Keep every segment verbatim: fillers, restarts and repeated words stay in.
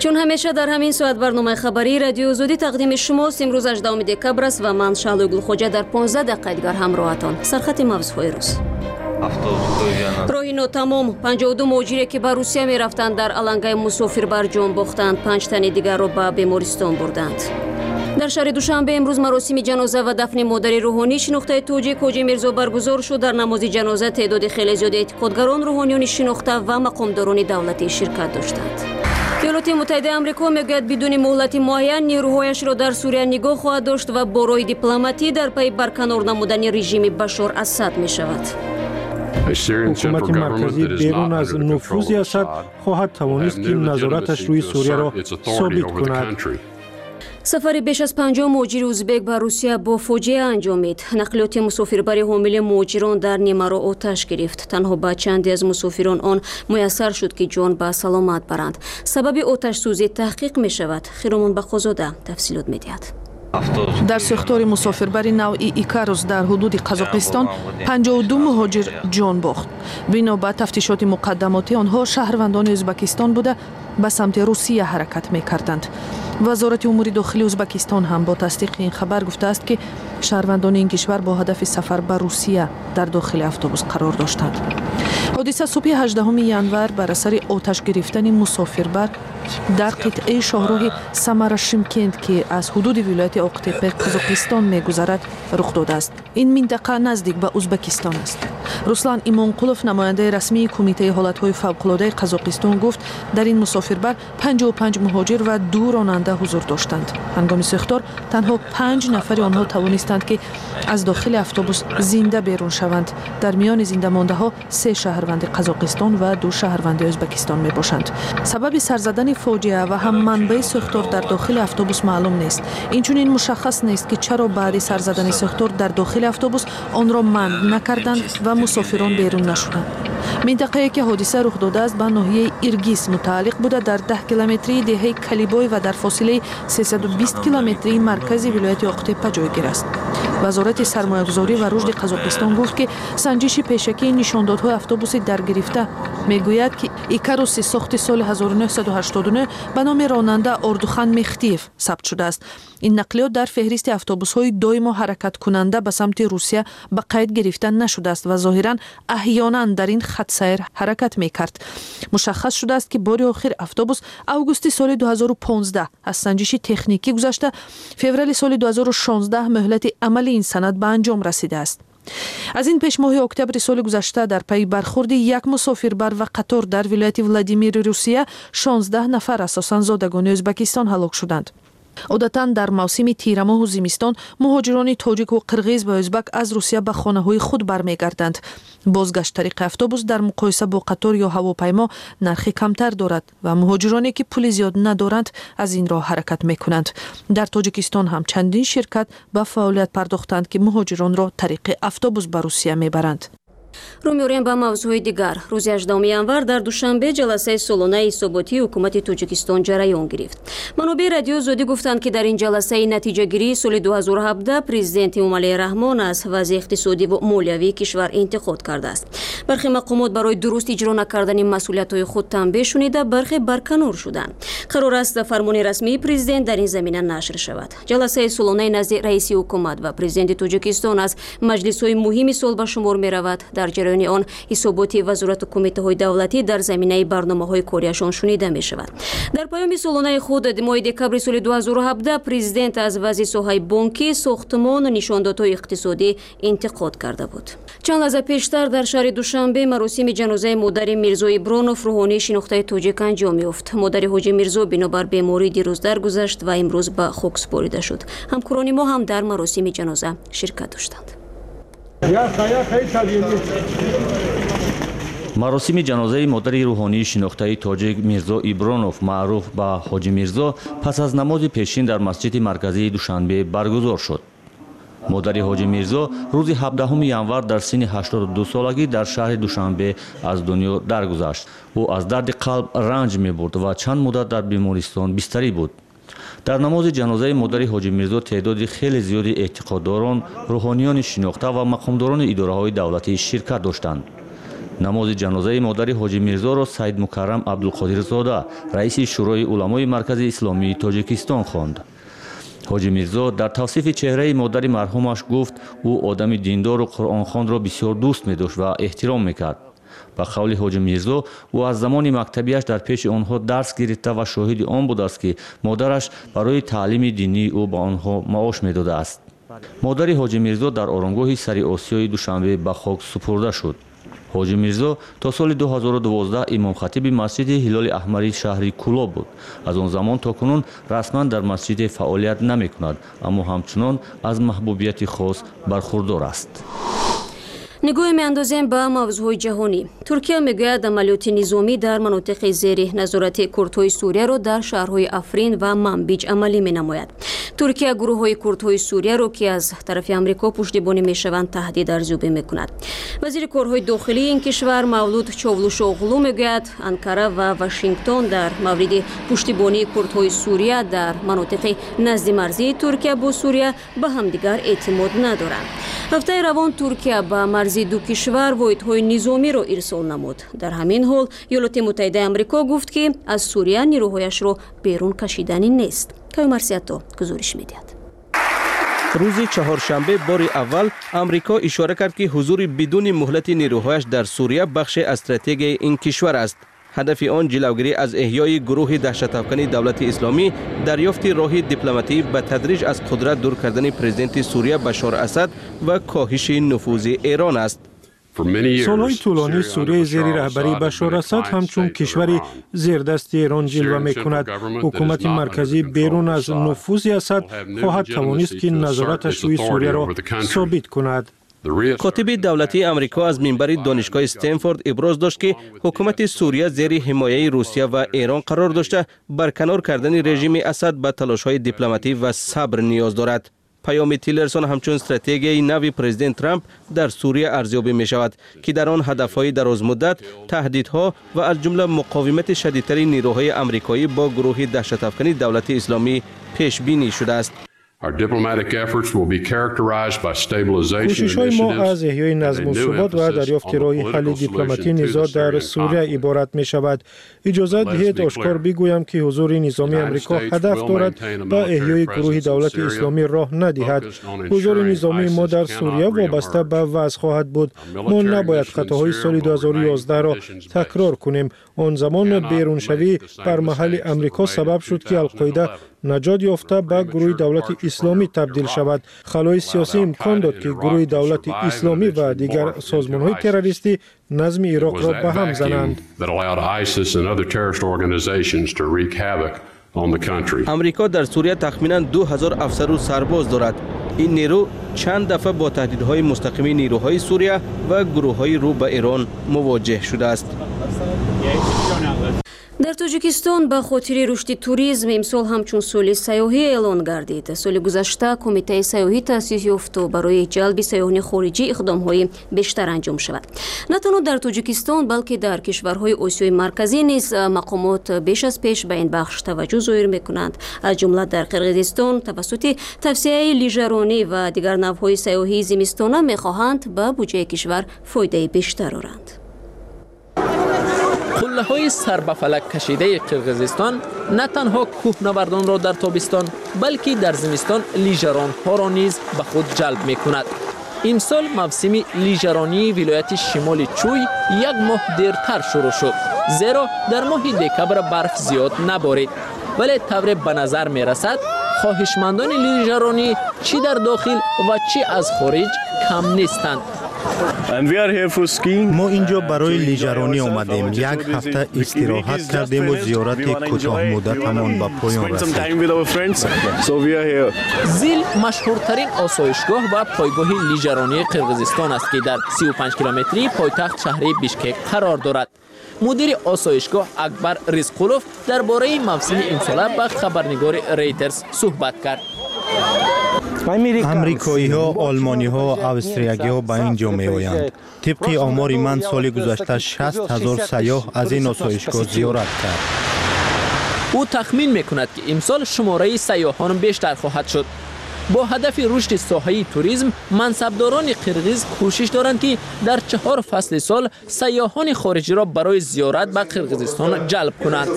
چون همیشه در همین ساعت برنامه خبری رادیو زودی تقدیم شماست. امروز هجدهم دکبر است و من شعله گلخوجه در پانزده دقیقه دیگر همراهتان. سرخط موضوعهای روز. راهی ناتمام، پنجاه و دو مهاجری که به روسیه می رفتند در علنگای مسافربر جان باختند، پنج تن دیگر را به بیمارستان بردند. در شهر دوشنبه امروز مراسم جنازه و دفن مادر روحانی شناخته توجیه حاجی میرزا برگزار شد. در نماز جنازه تعداد خیلی زیاد اعتقادگران روحانیان شناخته و مقامداران دولتی شرکت داشتند. ایالات متحده آمریکا میگوید بدون مهلت معین نیروهایش را در سوریه نگاه خواهد داشت و با راه دیپلماتی در پی برکنار نمودن رژیم بشار اسد می شود. حکومت مرکزی بیرون از نفوذ اسد خواهد توانست که نظارتش روی سوریه را ثابت کند. سفر بیش از پنجاه مهاجر ازبک به روسیه با فاجعه انجامید. نقلیات مسافربر حامل مهاجران در نیمه را آتش گرفت. تنها به چندی از مسافران آن میسر شد که جان به سلامت برند. سبب آتش سوزی تحقیق می شود. خیرمان بخوزاده تفصیلات می دهد. در ساختار مسافربری نوعی ایکاروس در حدود قزاقستان پنجاه و دو مهاجر جان باخت. بنا به تفتیشات مقدماتی آنها شهروندان ازبکستان بوده به سمت روسیه حرکت می کردند. وزارت امور داخلی ازبکستان هم با تصدیق این خبر گفته است که شهروندان این کشور با هدف سفر به روسیه در داخل اتوبوس قرار داشتند. حادثه صبح هجدهم ژانویه بر اثر آتش گرفتن مسافربر در قطعه شاهراه سمر شیمکند که از حدود ولایت اقتیپه قزاقستان می‌گذرد رخ داده است. این منطقه نزدیک به ازبکستان است. رسلان ایمانقولوف نماینده رسمی کمیته حالت‌های فوق‌العاده قزاقستان گفت در این مسافربر پنجاه و پنج مهاجر و دو راننده حضور داشتند. هنگام ساختار تنها پنج نفر آنها توانستند که از داخل اتوبوس زنده بیرون شوند. در میان زنده مانده ها سه شهروند قزاقستان و دو شهروند ازبکستان می باشند. سبب سر زدن فاجعه و هم منبع ساختار در داخل اتوبوس معلوم نیست. اینچنین مشخص نیست که چرا بعد سر زدن ساختار در داخل اتوبوس آن را منع نکردند و مسافران بیرون نشدند. منطقه‌ای که حادثه رخ داده است به ناحیه ایرگیس متعلق بوده در ده کیلومتری دهه کلیبای و در فاصله سیصد و بیست کیلومتری مرکز ولایت اقتیپه جایگیر است. وزارت سرمایه‌گذاری و رشد قزاقستان گفت که سنجش پیشکی نشاندادهای اتوبوس درگرفته میگوید که ایکاروس ساخت سال هزار و نهصد و هشتاد و نه به نام راننده اردوخان مختیف ثبت شده است. این نقلیات در فهرست اتوبوس‌های دائم حرکت کننده به سمت روسیه به قید گرفته نشده است و ظاهراً احیانا در این خط سیر حرکت می‌کرد. مشخص شده است که بار آخر اتوبوس اوگوست سال دو هزار و پانزده از سنجش تکنیکی گذشته. فوریه سال دو هزار و شانزده مهلت عمل این سند به انجام رسیده است. از این پیش ماه اکتبر سال گذشته در پی برخورد یک مسافربر و قطار در ولایت ولادیمیر روسیه شانزده نفر اساساً زادگان ازبکستان هلاک شدند. عادتاً در موسم تیر ماه و زمستان مهاجران تاجیک و قرغیز و ازبک از روسیه به خانه‌های خود برمیگردند. بازگشت طریق اتوبوس در مقایسه با قطار یا هواپیما نرخ کمتر دارد و مهاجرانی که پول زیاد ندارند از این راه حرکت میکنند. در تاجیکستان هم چندین شرکت به فعالیت پرداختند که مهاجران را طریق اتوبوس به روسیه میبرند. رو می‌آوریم به موضوع دیگر. روز هجدهم ژانویه در دوشنبه جلسه سالانه حساباتی حکومت تاجیکستان جریان گرفت. منابع رادیو زودی گفتند که در این جلسه نتیجه گیری سال دو هزار و هفده پرزیدنت امالی رحمان از وضع اقتصادی و مالیوی کشور انتقاد کرده است. برخی مقامات برای درست اجرا نکردن مسئولیت‌های خود تنبیه شنیده، برخی برکنار شدند. قرار است فرمان رسمی پرزیدنت در این زمینه نشر شود. جلسه سالانه نزد رئیس حکومت و پرزیدنت تاجیکستان از مجلس‌های مهم سال به شمار می‌رود. در جریان آن حسابات وزارت و کمیته‌های دولتی در زمینه برنامه‌های کاریشان شنیده می‌شود. در پیام سالانه خود ماه دکبر سال دو هزار و هفده پرزیدنت از وضع ساحه بانکی، ساختمان و نشاندادهای اقتصادی انتقاد کرده بود. چند لحظه پیشتر در شهر دوشنبه مراسم جنازه مادر میرزا ایبرانوف روحانی شناخته تاجیک انجام یافت. مادر حاجی میرزا بنابر بیماری دیروز درگذشت و امروز به خاک سپرده شد. همکاران ما هم در مراسم جنازه شرکت داشتند. مراسم جنازه مادر روحانی شناخته تاجیک میرزا ایبرانوف معروف به حاجی میرزا پس از نماز پیشین در مسجد مرکزی دوشنبه برگزار شد. مادر حاجی میرزا روز هفدهم ژانویه در سن هشتاد و دو سالگی در شهر دوشنبه از دنیا درگذشت. او از درد قلب رنج می‌برد و چند مدت در بیمارستان بستری بود. در نماز جنازه مادر حاجی میرزا تعداد خیلی زیادی اعتقادداران، روحانیان شناخته و مقامداران اداره‌های دولتی شرکت داشتند. намози ҷанозаи модари ҳоҷи мирзоро Саид Мукаррам Абдулқодирзода, раиси шӯрои уламои маркази исломии Тоҷикистон хонд. ҳоҷи мирзо дар тавсифи чеҳраи модари марҳумаш гуфт, ӯ одами диндору қуръонхонро бисёр дӯст медошт ва эҳтиром мекард. ба қавли ҳоҷи мирзо, ӯ аз замони мактабиаш дар пеши онҳо дарс гирифта ва шоҳиди он будааст, ки модараш барои таълими динии ӯ ба онҳо маош медодааст. модари ҳоҷи мирзо дар оромгоҳи сари Осиёи Душанбе ба хок супурда шуд. ҳоҷи мирзо то соли ду ҳазору дувоздаҳ имомхатиби масҷиди ҳилоли аҳмари шаҳри Кӯлоб буд. аз он замон то кунун расман дар масҷиде фаъолият намекунад, аммо ҳамчунон аз маҳбубияти хос бархурдор аст. нигоҳе меандозем ба мавзӯъҳои ҷаҳонӣ. Туркия мегӯяд амалиёти низомӣ дар манотиқи зери назорати курдҳои Сурияро дар шаҳрҳои Африн ва Манбиҷ амалӣ менамояд. Туркия гурӯҳҳои курдҳои Сурияро, ки аз тарафи Амрико пуштибонӣ мешаванд, таҳдид арзёбӣ мекунад. вазири корҳои дохилии ин кишвар Мавлуд Човлушоғлу мегӯяд, Анкара ва Вашингтон дар мавриди пуштибонии курдҳои Сурия дар манотиқи назди марзии Туркия бо Сурия ба ҳамдигар эътимод надоранд. ҳафтаи равон Туркия ба марзи ду кишвар воҳидҳои низомиро ирсол намуд. дар ҳамин ҳол Иёлоти Муттаҳидаи Амрико гуфт, ки аз Сурия нирӯҳояшро берун кашиданӣ нест. Каймарсиято гузориш медиҳад. рӯзи чаҳоршанбе бори аввал Амрико ишора кард, ки ҳузури бидуни муҳлати нирӯҳояш дар Сурия бахше аз стратегияи ин кишвар аст. ҳадафи он ҷилавгирӣ аз эҳёи гурӯҳи даҳшатафкани давлати исломӣ, дарёфти роҳи дипломатӣ ба тадриҷ аз қудрат дур кардани президенти Сурия Башор Асад ва коҳиши нуфузи Эрон аст. солҳои тӯлонӣ Сурияи зери раҳбарии Башор Асад ҳамчун кишвари зердасти Эрон ҷилва мекунад. ҳукумати марказӣ берун аз нуфузи Асад хоҳад тавонист, ки назораташ рӯи Сурияро собит кунад. котиби давлатии Амрико аз минбари донишгоҳи Стенфорд иброз дошт, ки ҳукумати Сурия зери ҳимояи Русия ва Эрон қарор дошта, барканор кардани режими Асад ба талошҳои дипломатӣ ва сабр ниёз дорад. паёми Тиллерсон ҳамчун стратегияи нави президент Трамп дар Сурия арзёбӣ мешавад, ки дар он ҳадафҳои дарозмуддат, таҳдидҳо ва аз ҷумла муқовимати шадидтари нирӯҳои амрикоӣ бо гурӯҳи даҳшатафкани давлати исломӣ пешбинӣ шудааст. кӯшишҳои мо аз эҳёи назму субот ва дарёфти роҳи ҳалли дипломатии низоъ дар Сурия иборат мешавад. иҷозат диҳед ошкор бигӯям, ки ҳузури низомии Амрико ҳадаф дорад ба эҳёи гурӯҳи давлати исломӣ роҳ надиҳад. ҳузури низомии мо дар Сурия вобаста ба вазъ хоҳад буд. мо набояд хатоҳои соли ду ҳазору ёздаҳро такрор кунем. он замон беруншавӣ бар маҳалли Амрико сабаб шуд, ки Алқоида наҷот ёфта ба гурӯҳи давлати исломӣ табдил шавад. халои сиёсӣ имкон дод, ки гурӯҳи давлати исломӣ ва дигар созмонҳои террористӣ назми Ироқро ба ҳам зананд. амрико дар Сурия тахминан ду ҳазор афсару сарбоз дорад. ин нерӯ чанд дафъа бо таҳдидҳои мустақими нерӯҳои Сурия ва гурӯҳҳои рӯ ба Эрон мувоҷеҳ шудааст. дар Тоҷикистон ба хотири рушди туризм имсол ҳамчун соли сайёҳӣ эълон гардид. соли гузашта Кумитаи сайёҳӣ таъсис ёфт барои ҷалби сайёҳони хориҷӣ иқдомҳои бештар анҷом шавад. на танҳо дар Тоҷикистон, балки дар кишварҳои Осиёи марказӣ низ мақомот беш аз пеш ба ин бахш таваҷҷӯҳ зоҳир мекунанд. аз ҷумла дар Қирғизистон тавассути тавсеяи лижаронӣ ва дигар навъҳои сайёҳии зимистона мехоҳанд ба буҷаи кишвар фоидаи бештар оранд. қуллаҳои сарбафалак кашидаи Қирғизистон на танҳо кӯҳнавардонро дар тобистон, балки дар зимистон лижаронҳоро низ ба худ ҷалб мекунад. имсол мавсими лижаронии вилояти шимоли Чуй як моҳ дертар шурӯъ шуд, зеро дар моҳи декабр барф зиёд наборид. вале тавре ба назар мерасад, хоҳишмандони лижаронӣ чӣ дар дохил ва чӣ аз хориҷ кам нестанд. мо инҷо барои лижаронӣ омадем. як ҳафта истироҳат кардему зиёрати кӯтоҳмуддатамон ба поён расид. зил машҳуртарин осоишгоҳ ва пойгоҳи лижаронии Қирғизистон аст, ки дар си و پنج километри пойтахт шаҳри Бишкек қарор дорад. мудири осоишгоҳ Акбар Ризқулов дар бораи мавсими имсола ба хабарнигори Reuters суҳбат кард. амрикоиҳо, олмониҳо ва австриягиҳо ба ин ҷо меоянд. тибқи омори ман соли гузашта шаст ҳазор сайёҳ аз ин осоишгоҳ зиёрат кард. ӯ тахмин мекунад, ки имсол шумораи сайёҳон бештар хоҳад шуд. با هدف رشد ساحه توریسم منصبداران قرغیز کوشش دارند که در چهار فصل سال سیاحان خارجی را برای زیارت به قرغیزستان جلب کنند.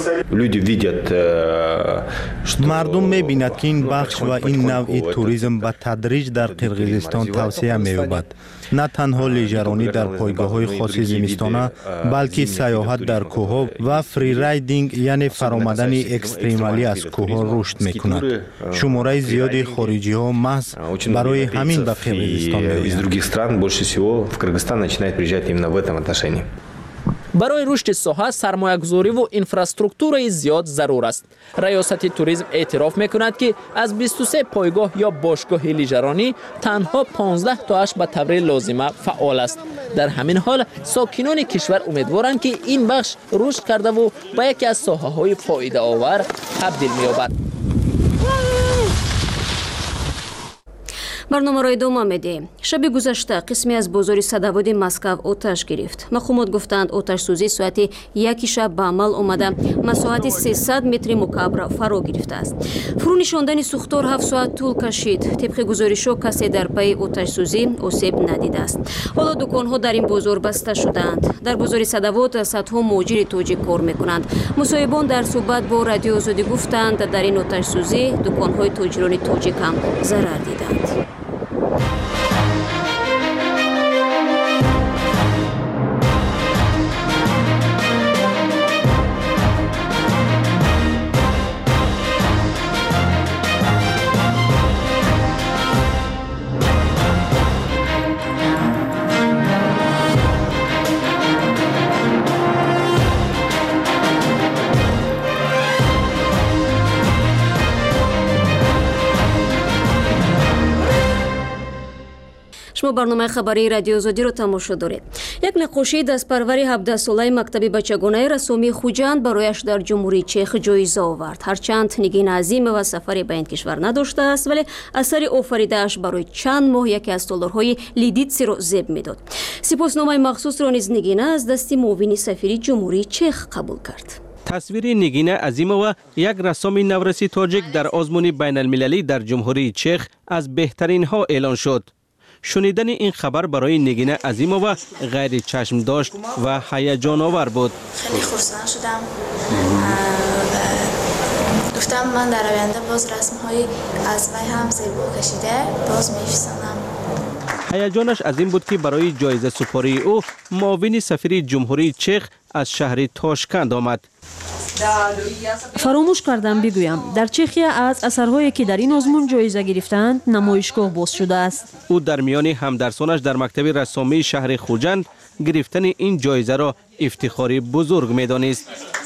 مردم می‌بینند که این بخش و این نوع توریسم به تدریج در قرغیزستان توسعه می‌یابد. نه تنها لیژرانی در پایگاه‌های خاص زمستانه بلکه سیاحت در کوه‌ها و فری رایدینگ یعنی فرآمدن اکستریمالی از کوه‌ها رشد می‌کند. شماره زیادی خارجی‌ها محض برای همین به قرغیزستان می‌آیند. برای رشد ساحه سرمایه‌گذاری و اینفراستراکتور زیاد ضرور است. ریاست توریسم اعتراف می‌کند که از بیست و سه پایگاه یا باشگاه لیژرانی تنها پانزده تاش به طور لازمه فعال است. در همین حال ساکنان کشور امیدوارند که این بخش رشد کرده و به یکی از ساحه‌های فایده آور تبدیل می‌یابد. برنامه را ادامه میدیم. شب گذشته قسمی از بازار صدوادی مسکو آتش گرفت. مخومات گفتند آتش سوزی ساعت یک شب به عمل آمده مساحت سیصد متر مکعب را فرا گرفته است. فرو نشاندن سوختار هفت ساعت طول کشید. طبق گزارش‌ها کسی در پی آتش سوزی آسیب ندیده است. حالا دکان‌ها در این بازار بسته شدند. در بازار صدوات صدها مهاجر تاجیک کار می‌کنند. مصاحبان در صحبت با رادیو آزادی گفتند در این آتش سوزی دکان‌های تاجران تاجیک هم ضرر دیدند. شما برنامه خبری رادیو آزادی رو تماشا دارید. یک نقاشی دستپروری هفده ساله مکتب بچگانه رسومی خوجند برایش در جمهوری چک جایزه آورد. هرچند نگین عظیم و سفری به این کشور نداشته است ولی اثر آفریده‌اش برای چند ماه یکی از تالارهای لیدیتسی را زیب میداد. سپاسنامه مخصوص را نیز نگینه از دست معاون سفیر جمهوری چک قبول کرد. تصویر نگین عظیمова یک رسام نورسی تاجیک در آزمون بین المللی در جمهوری چک از بهترین ها اعلان شد. شنیدن این خبر برای نگین عظیمова غیر چشم داشت و هیجان آور بود. خیلی خرسند شدم. گفتم من در آینده باز رسم‌های از وی هم زیبا کشیده باز می‌فرستم. هیجانش از این بود که برای جایزه سپاری او معاون سفیر جمهوری چک از شهر تاشکند آمد. فراموش کردم بگویم در چخیا از اثرهایی که در این آزمون جایزه گرفتند نمایشگاه باز شده است. او در میان همدرسانش در مکتب رسامی شهر خوجند گرفتن این جایزه را افتخاری بزرگ می‌دانست.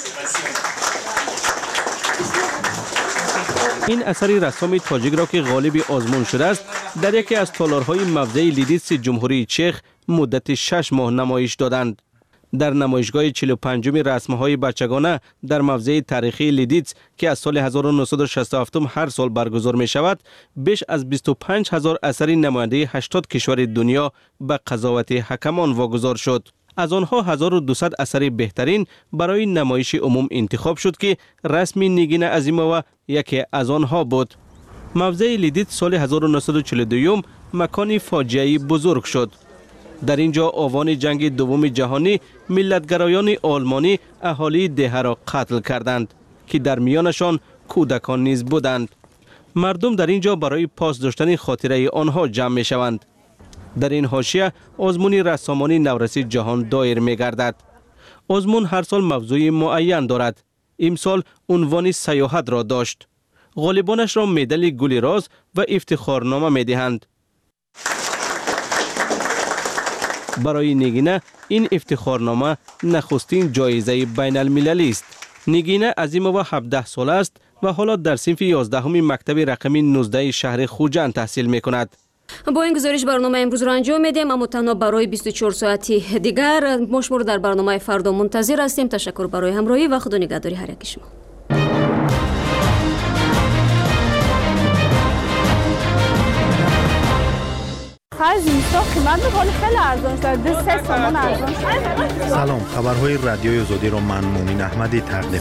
این اثری رسام تاجیک را که غالب آزمون شده است در یکی از تالارهای موزه لیدیتس جمهوری چک مدت شش ماه نمایش دادند. در نمایشگاه چهل و پنجم رسم‌های بچگانه در موزه تاریخی لیدیتس که از سال هزار و نهصد و شصت و هفت هر سال برگزار می شود بیش از بیست و پنج هزار اثر نماینده هشتاد کشور دنیا به قضاوت حکمان واگذار شد. از آنها هزار و دویست اثر بهترین برای نمایش عموم انتخاب شد که رسم نگین عظیمova یکی از آنها بود. موزه لیدیتس سال هزار و نهصد و چهل و دو مکان فاجعه‌ای بزرگ شد. در اینجا آوان جنگ دوم جهانی ملتگرایان آلمانی اهالی دهه را قتل کردند که در میانشان کودکان نیز بودند. مردم در اینجا برای پاس داشتن خاطره آنها جمع می شوند. در این حاشیه آزمون رسامان نورسی جهان دایر می گردد. آزمون هر سال موضوع معین دارد. امسال عنوان سیاحت را داشت. غالبانش را مدال گل راز و افتخارنامه می دهند. برای نگینه این افتخارنامه نخستین جایزه بین المللی است. نگینه عظیمova هفده ساله است و حالا در صنف یازدهم مکتب رقم نوزده شهر خوجند تحصیل می کند. با این گزارش برنامه امروز را انجام میدیم، اما تنها برای بیست و چهار ساعتی دیگر. ما شما را در برنامه فردا منتظر هستیم. تشکر برای همراهی و خدا نگهداری هر یک شما. آخر زمستان قیمت میکنه خیلی ارزان شده، سه سامان ارزان شده. سلام، خبرهای رادیوی آزادی رو من مومین احمدی تقدیم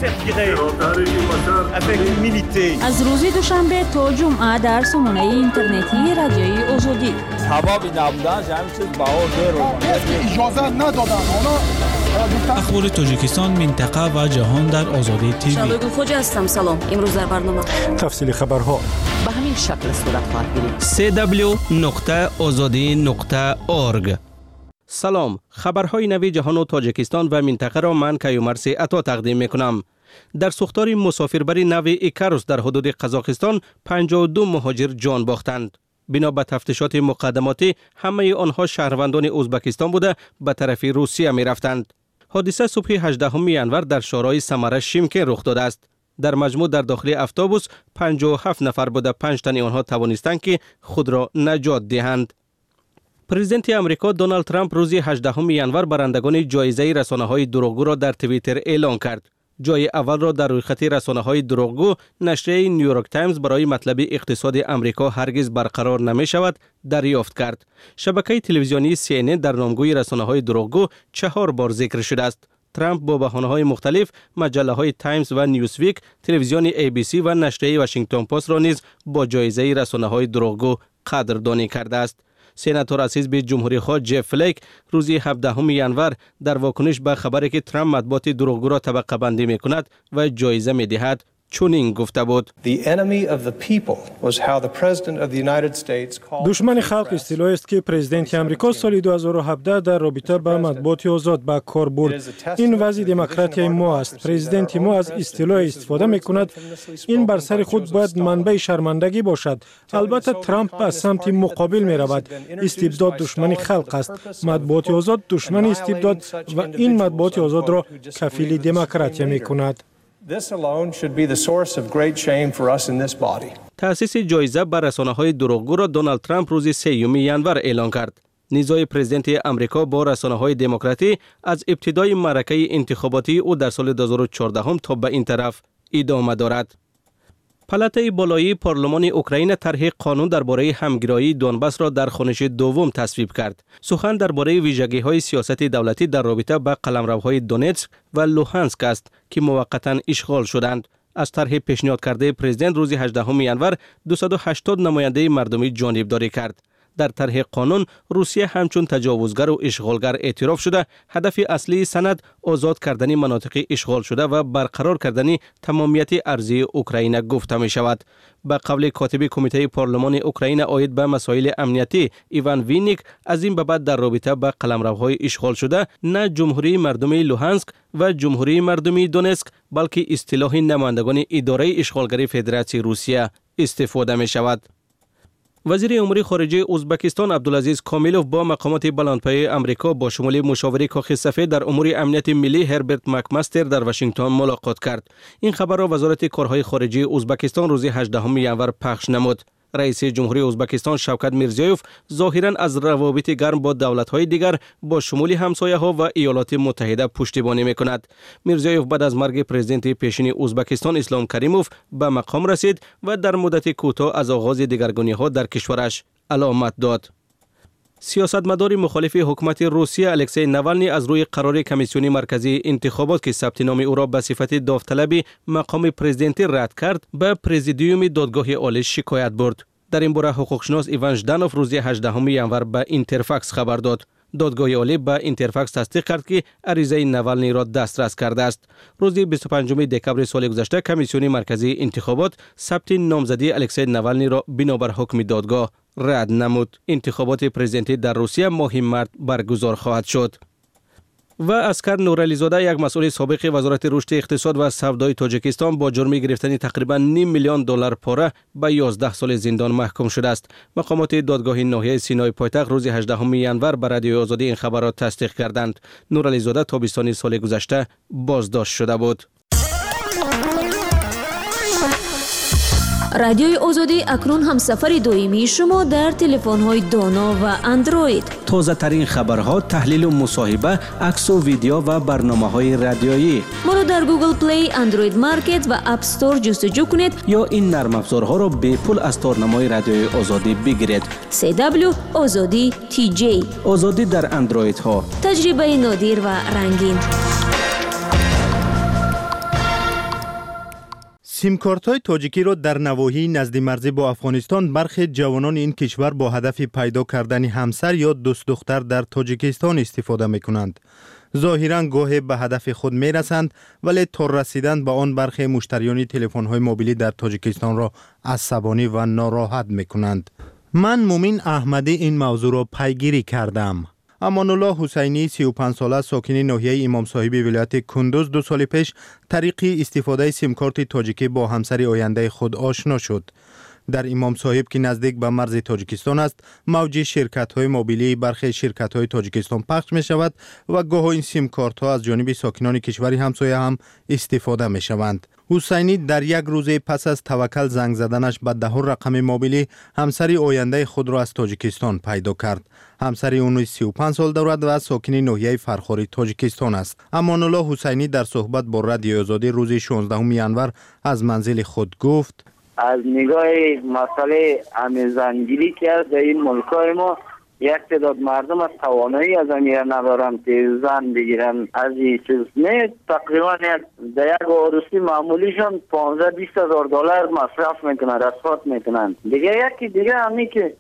می‌کنم. از روز دوشنبه تا جمعه در سامانه اینترنتی رادیوی آزادی. حبابی نبودن همین چیز بهار داره. اجازه ندادن اونا. اخبار تاجیکستان، منطقه و جهان در آزادی تیوی. شادو خوجا هستم. سلام. امروز در برنامه تفصیل خبرها به همین شکل صورت خواهد گرفت. سی دبلیو نقطه آزادی نقطه اورگ. سلام، خبرهای نوی جهان و تاجیکستان و منطقه را من کیومرث عطا تقدیم میکنم. در سوختار مسافربری نوی ایکاروس در حدود قزاقستان پنجاه و دو مهاجر جان باختند. بنا به تفتیشات مقدماتی همه آنها شهروندان ازبکستان بوده به طرف روسیه می رفتند. حادثه صبح هجدهم ینور در شورای سمره شیمکن رخ داده است. در مجموع در داخل اتوبوس پنجاه و هفت نفر بوده، پنج تن آنها توانستند که خود را نجات دهند. پرزیدنت امریکا دونالد ترامپ روز هجدهم ینور برندگان جایزه رسانه‌های دروغگو را در توییتر اعلام کرد. جای اول را در رویخط رسانه‌های دروغگو نشریه نیویورک تایمز برای مطلب اقتصاد امریکا هرگز برقرار نمی شود دریافت کرد. شبکه تلویزیونی سی ان ان در نامگوی رسانه‌های دروغگو چهار بار ذکر شده است. ترامپ با بهانه‌های مختلف مجله‌های تایمز و نیوزویک، تلویزیون ای بی سی و نشریه واشنگتن پست را نیز با جایزه رسانه‌های دروغگو قدردانی کرده است. سناتور حزب جمهوری خواه جف فلیک روز هفدهم ینور در واکنش به خبری که ترامپ مطبوعات دروغگو را طبقه بندی می کند و جایزه می دهد چنین گفته بود: دشمن خلق اصطلاحی است که پرزیدنت امریکا سال دو هزار و هفده در رابطه با مطبوعات آزاد به کار برد. این وضع دموکراسی ما است. پرزیدنت ما از اصطلاح استفاده می کند. این بر سر خود باید منبع شرمندگی باشد. البته ترامپ به سمت مقابل می رود. استبداد دشمن خلق است. مطبوعات آزاد دشمن استبداد و این مطبوعات آزاد را کفیل دموکراسی می کند. This alone should be the source of great shame for us in this body. تأسیس جایزه بر رسانه‌های دروغگو را دونالد ترامپ روز سوم ینور اعلان کرد. نزاع پرزیدنت امریکا با رسانه‌های دموکراتی از ابتدای معرکه انتخاباتی او در سال دو هزار و چهارده تا به این طرف ادامه دارد. پالاتای بالایی پارلمان اوکراین طرح قانون درباره همگرایی دونباس را در خوانش دوم تصویب کرد. سخن درباره ویژگی‌های سیاست دولتی در رابطه با قلمروهای دونتسک و لوهانسک است که موقتا اشغال شدند. از طرح پیشنهاد کرده پرزیدنت روز هجدهم ینور دویست و هشتاد نماینده مردمی جانبداری کرد. در طرح قانون روسیه همچون تجاوزگر و اشغالگر اعتراف شده. هدف اصلی سند آزاد کردن مناطق اشغال شده و برقرار کردن تمامیت ارضی اوکراین گفته می شود. به قول کاتب کمیته پارلمان اوکراین عاید به مسائل امنیتی ایوان وینیک، از این به بعد در رابطه با قلمروهای اشغال شده نه جمهوری مردمی لوهانسک و جمهوری مردمی دونتسک بلکه اصطلاح نمایندگان اداره اشغالگری فدراسیون روسیه استفاده می شود. وزیر امور خارجه ازبکستان عبدالعزیز کامیلوف با مقامات بلندپایه امریکا با شمول مشاور کاخ سفید در امور امنیت ملی هربرت مکمستر در واشنگتن ملاقات کرد. این خبر را وزارت کارهای خارجه ازبکستان روز هجدهم ینور پخش نمود. رئیس جمهوری ازبکستان شوکت میرزیوف ظاهراً از روابط گرم با دولت‌های دیگر با شمول همسایه‌ها و ایالات متحده پشتیبانی می‌کند. میرزیوف بعد از مرگ پرزیدنت پیشین ازبکستان اسلام کریموف به مقام رسید و در مدت کوتاه از آغاز دگرگونی‌ها در کشورش علامت داد. سیاستمدار مخالف حکومت روسیه الکسی ناوالنی از روی قرار کمیسیون مرکزی انتخابات که ثبت نام او را به صفت داوطلب مقام پرزیدنتی رد کرد به پرزیدیوم دادگاه عالی شکایت برد. در این باره حقوقشناس ایوان ژدانوف روز هجدهم ینور به اینترفاکس خبر داد. دادگاه عالی به اینترفاکس تصدیق کرد که عریضه ناوالنی را دسترس کرده است. روز بیست و پنجم دکبر سال گذشته کمیسیون مرکزی انتخابات ثبت نامزدی الکسی ناوالنی را بنابر حکم دادگاه رد نمود. انتخابات پرزیدنتی در روسیه ماه مارس برگزار خواهد شد. و اسکر نورعلی زاده، یک مسئول سابق وزارت رشد اقتصاد و سودای تاجیکستان، با جرم گرفتن تقریبا نیم میلیون دلار پاره به یازده سال زندان محکوم شده است. مقامات دادگاه ناحیه سینای پایتخت روز هجدهم ینور بر رادیوی آزادی این خبر را تصدیق کردند. نورعلی زاده تابستان سال گذشته بازداشت شده بود. رادیوی آزادی اکنون هم سفر دائمی شما در تلفن‌های دانا و اندروید. تازه ترین خبرها، تحلیل و مصاحبه، عکس و ویدیو و برنامه‌های رادیویی. ما را در گوگل پلی، اندروید مارکت و اپ استور جستجو کنید یا این نرم افزارها را به پول از تارنمای رادیوی آزادی بگیرید. سی دبلیو آزادی تی جی. آزادی در اندروید ها. تجربه نادر و رنگین. سیمکارت‌های تاجیکی را در نواحی نزد مرزی با افغانستان برخی جوانان این کشور با هدف پیدا کردن همسر یا دوست دختر در تاجیکستان استفاده می‌کنند. ظاهراً گاهی به هدف خود می‌رسند ولی تا رسیدن به آن برخی مشتریان تلفن‌های موبیلی در تاجیکستان را عصبانی و ناراحت می‌کنند. من مومین احمدی این موضوع را پیگیری کردم. امان الله حسینی سی و پنج ساله ساکن ناحیه امام صاحب ولایت کندوز دو سال پیش طریق استفاده سیم کارت تاجیکی با همسر آینده خود آشنا شد. در امام صاحب که نزدیک به مرز تاجیکستان است، موج شرکت‌های موبیلی برخی شرکت‌های تاجیکستان پخش می‌شود و گاه این سیم کارت‌ها از جانب ساکنان کشور همسایه هم استفاده می‌شوند. حسینی در یک روز پس از توکل زنگ زدنش به ده رقم موبیلی همسر آینده خود را از تاجیکستان پیدا کرد. همسر اون سی و پنج سال دارد و ساکن ناحیه فرخاری تاجیکستان است. امان الله حسینی در صحبت با رادیو آزادی روز شانزدهم ینور از منزل خود گفت: از نگاه مسئله امیزنگیری که در این ملکای ما یک تعداد مردم از توانایی از امیر ندارن که زن بگیرن. از این چیز نه، تقریبا در یک عروسی معمولیشون پانزده بیست هزار دلار مصرف میکنن، رسوات میکنن. دیگه یکی دیگه همی که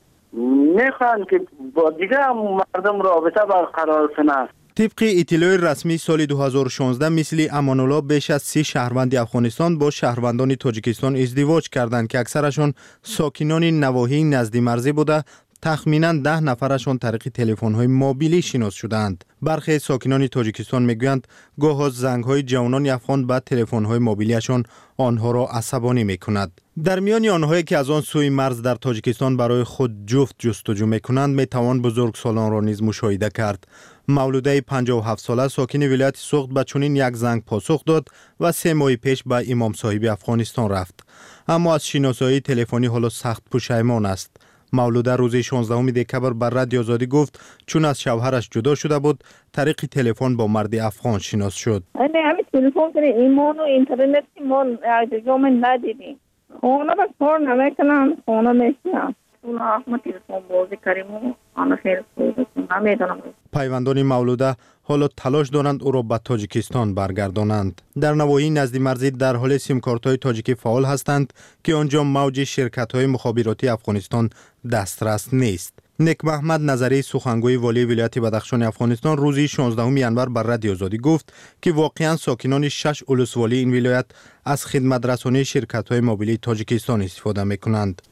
میخوان که با دیگه مردم رابطه برقرار کنن. طبق اطلاع رسمی سال دو هزار و شانزده مثل امان الله بیش از سی شهروند افغانستان با شهروندان تاجیکستان ازدواج کردند که اکثرشان ساکنان نواحی نزد مرزی بوده. تخمینا ده نفرشان طریق تلفن‌های موبیلی شناس شدند. برخی ساکنان تاجیکستان میگویند گاه از زنگ‌های جوانان افغان به تلفن‌های موبیلیشان آنها را عصبانی می‌کند. در میان آنهایی که از آن سوی مرز در تاجیکستان برای خود جفت جستجو می‌کنند میتوان بزرگسالان را نیز مشاهده کرد. مولوده پنجاه و هفت ساله ساکن ولایت سوخت به چنین یک زنگ پاسخ داد و سه ماه پیش به امام صاحب افغانستان رفت. اما از شناسایی تلفنی حالا سخت پشیمان است. مولوده روز شانزدهم دکبر بر رادیو آزادی گفت چون از شوهرش جدا شده بود طریق تلفن با مرد افغان شناس شد. نه همین تلفن کنه ایمان و اینترنت ایمان دیگه من ندیدیم. خونه با کار نمیکنم، خونه میشم. اون احمد تلفن بازی کردیم آن خیلی خوب نمیدونم. پیوندان مولوده حالا تلاش دارند او را به تاجیکستان برگردانند. در نواحی نزد مرزی در حال سیم کارت‌های تاجیکی فعال هستند که آنجا موج شرکت‌های مخابراتی افغانستان دسترس نیست. نک محمد نظری سخنگوی والی ولایت بدخشان افغانستان روز شانزدهم ینور بر رادیو آزادی گفت که واقعا ساکنان شش ولسوالی این ولایت از خدمت رسانی شرکت‌های موبیلی تاجیکستان استفاده می‌کنند.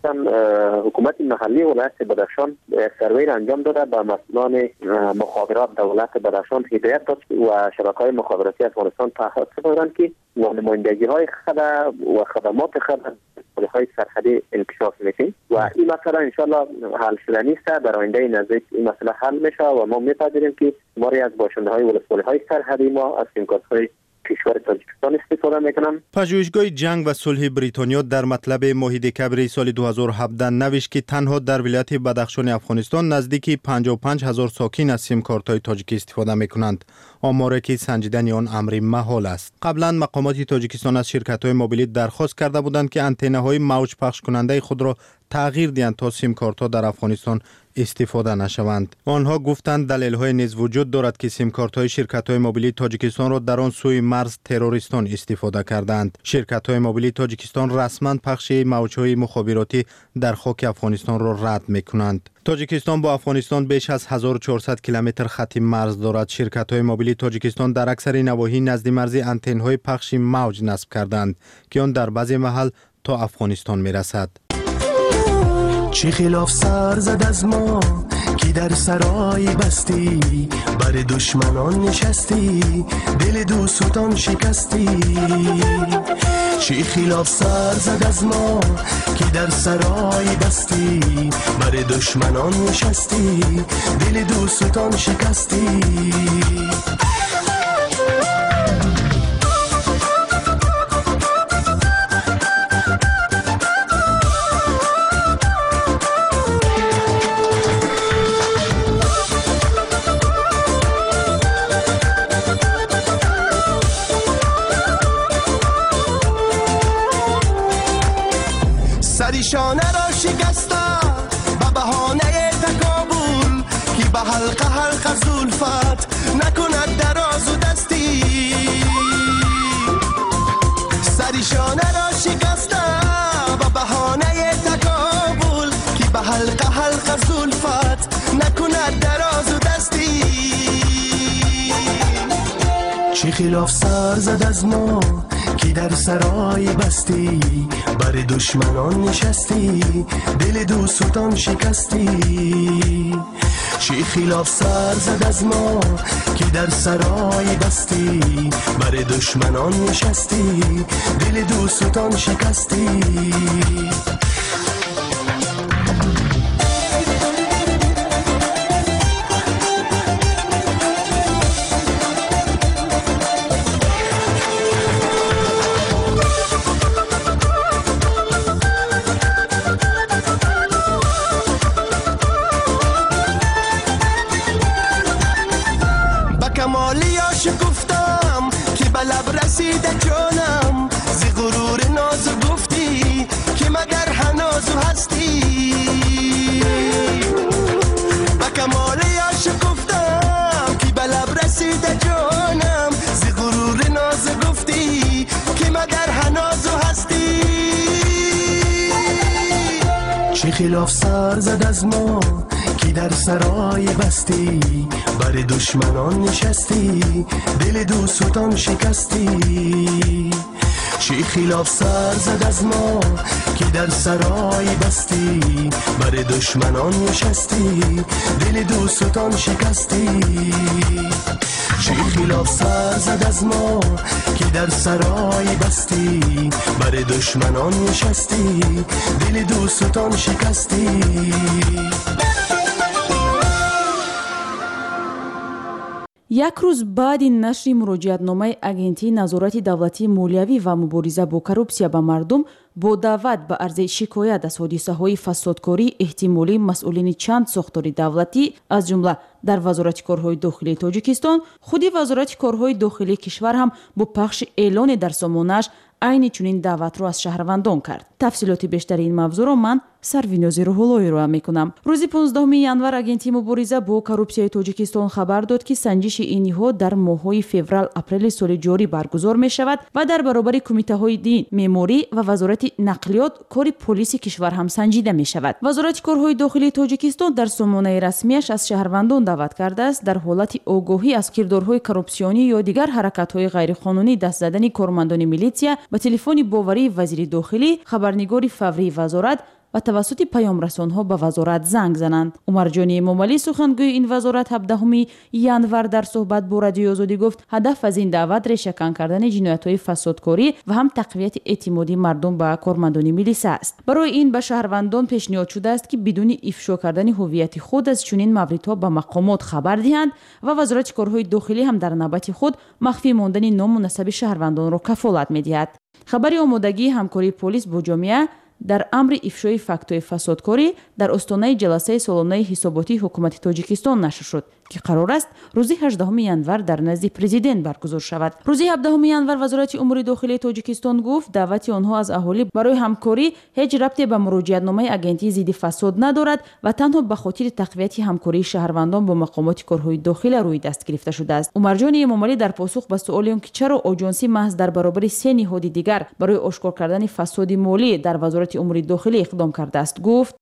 حکومت محلی ولایت بدخشان سروی را انجام داده به مسئولان مخابرات دولت بدخشان هدایت داد و شبکه‌های مخابراتی افغانستان تحقیق دادند که نمایندگی‌های خود و خدمات خود های سرحدی انکشاف میکنیم و این مسئله انشالله حل شدنی است. در آینده نزدیک این مسئله حل میشه و ما میپذیریم که ماری از باشنده های ولسوالی های سرحدی ما از سیمکارت های کشور تاجیکستان استفاده میکنم. پژوهشگاه جنگ و صلح بریتانیا در مطلب ماه دکبر سال دو هزار و هفده نوشت که تنها در ولایت بدخشان افغانستان نزدیک پنجاه و پنج هزار ساکن از سیم کارت های تاجیکی استفاده میکنند. آماری که سنجیدن آن امری محال است. قبلا مقامات تاجیکستان از شرکت های موبیلی درخواست کرده بودند که آنتنه های موج پخش کننده خود را تغییر دهند تا سیم کارت ها در افغانستان استفاده نشوند. آنها گفتند دلیل های نیز وجود دارد که سیم کارت های شرکت های موبیلی تاجیکستان را در آن سوی مرز تروریستان استفاده کردند. شرکت های موبیلی تاجیکستان رسما پخش موج های مخابراتی در خاک افغانستان را رد میکنند. تاجیکستان با افغانستان بیش از هزار و چهارصد کیلومتر خط مرز دارد. شرکت های موبیلی تاجیکستان در اکثر نواحی نزد مرزی آنتن های پخش موج نصب کردند که آن در بعضی محل تا افغانستان میرسد. چی خلاف سر زد از ما که در سرای بستی بر دشمنان نشستی دل دوستان شکستی. چی خلاف سر زد از ما که در سرای بستی بر دشمنان نشستی دل دوستان شکستی. چه خلاف سر زد از ما که در سرای بستی بر دشمنان نشستی دل دوستان شکستی چه خلاف سر زد از ما که در سرای بستی بر دشمنان نشستی دل دوستان شکستی رسیده جانم ز غرور ناز گفتی که مگر هنوز هستی با کمال یاش گفتم که به لب رسیده جانم ز غرور ناز گفتی که مگر هنوز هستی چه خلاف سر زد از ما که در سرای بستی بر دشمنان نشستی دل دوستان شکستی چه خلاف سر زد از ما که در سرای بستی بر دشمنان نشستی دل دوستان شکستی چه خلاف سر زد از ما که در سرای بستی بر دشمنان نشستی دل دوستان شکستی як рӯз баъди нашри муроҷиатномаи агентии назорати давлатии молиявӣ ва мубориза бо коррупсия ба мардум бо даъват ба арзи шикоят аз ҳодисаҳои фасодкории эҳтимолии масъулини чанд сохтори давлатӣ аз ҷумла дар вазорати корҳои дохилии тоҷикистон худи вазорати корҳои дохилии кишвар ҳам бо пахши эълоне дар сомонааш айни чунин даъватро аз шаҳрвандон кард. тафсилоти бештари ин мавзӯъро ман сарвинози рӯҳуллоҳӣ роя мекунам. рӯзи понздаҳуми январ агентии мубориза бо коррупсияи тоҷикистон хабар дод ки санҷиши ин ниҳод дар моҳҳои феврал апрели соли ҷорӣ баргузор мешавад ва дар баробари кумитаҳои дин меъморӣ ва вазорати нақлиёт кори полиси кишвар ҳам санҷида мешавад. вазорати корҳои дохилии тоҷикистон дар сомонаи расмиаш аз шаҳрвандон даъват кардааст дар ҳолати огоҳӣ аз кирдорҳои коррупсионӣ ё дигар ҳаракатҳои ғайриқонунӣ дастзадани кормандони милитсия ба телефони боварии вазири дохилӣ хабарнигори фаврии вазорат ва тавассути паёмрасонҳо ба вазорат занг зананд. Умарҷони Эмомалӣ сухангӯи ин вазорат ҳабдаҳуми январ дар суҳбат бо Радиои Озодӣ гуфт ҳадаф аз ин даъват решакан кардани ҷиноятҳои фасодкорӣ ва ҳам тақвияти эътимоди мардум ба кормандони милиса аст. барои ин ба шаҳрвандон пешниҳод шудааст ки бидуни ифшо кардани ҳуввияти худ аз чунин мавридҳо ба мақомот хабар диҳанд ва вазорати корҳои дохилӣ ҳам дар навбати худ махфӣ мондани ному насаби шаҳрвандонро кафолат медиҳад. хабари омодагии ҳамкории полис бо ҷомеа дар амри ифшои фактҳои фасодкорӣ дар остонаи ҷаласаи солонаи ҳисоботии ҳукумати тоҷикистон нашр шуд ки қарор аст рӯзи ҳаждаҳуми январ дар назди президент баргузор шавад. рӯзи ҳабдаҳуми январ вазорати умури дохилии тоҷикистон гуфт даъвати онҳо аз аҳолӣ барои ҳамкорӣ ҳеҷ рабте ба муроҷиатномаи агентии зидди фасод надорад ва танҳо ба хотири тақвияти ҳамкории шаҳрвандон бо мақомоти корҳои дохила рӯи даст гирифта шудааст. Умарҷони Эмомалӣ дар посух ба суоли он ки чаро оҷонсӣ маҳз дар баробари се ниҳоди дигар барои ошкор кардани фасоди молӣ дар вазорати умури дохилӣ иқдом кардааст гуфт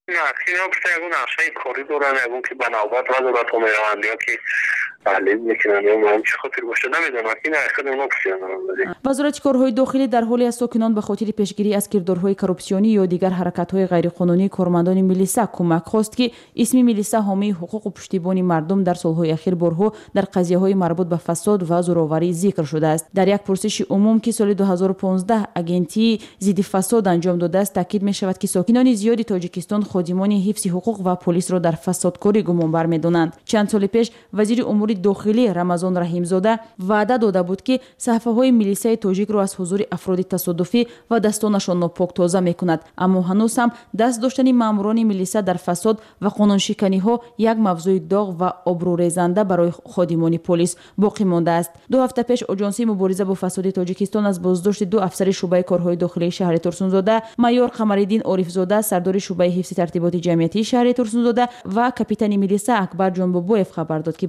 вазорати корҳои дохилӣ дар ҳоле аз сокинон ба хотири пешгирӣ аз кирдорҳои коррупсионӣ ё дигар ҳаракатҳои ғайриқонунии кормандони милиса кӯмак хост ки исми милиса ҳомии ҳуқуқу пуштибони мардум дар солҳои ахир борҳо дар қазияҳои марбут ба фасод ва зӯроварӣ зикр шудааст. дар як пурсиши умум ки соли дуҳазору понздаҳ агентии зидди фасод анҷом додааст таъкид мешавад ки сокинони зиёди тоҷикистон ходимони ҳифзи ҳуқуқ ва полисро дар фасодкорӣ гумонбар медонанд. чанд соли пеш вазири умури дохилӣ Рамазон Раҳимзода ваъда дода буд ки саҳфаҳои милисияи тоҷикро аз ҳузури афроди тасодуфӣ ва дастонашон нопоктоза мекунад, аммо ҳанӯз ҳам даст доштани маъмурони милиса дар фасод ва қонуншиканиҳо як мавзӯи доғ ва обрӯрезанда барои ходимони полис боқӣ мондааст. ду ҳафта пеш оҷонсии мубориза бо фасоди тоҷикистон аз боздошти ду афсари шуъбаи корҳои дохилии шаҳри Турсунзода, майор Қамариддин Орифзода, сардори шуъбаи ҳифзи тартиботи ҷамъиятии шаҳри Турсунзода ва капитани милиса Акбар Ҷонбобоев хабар дод ки бар ивази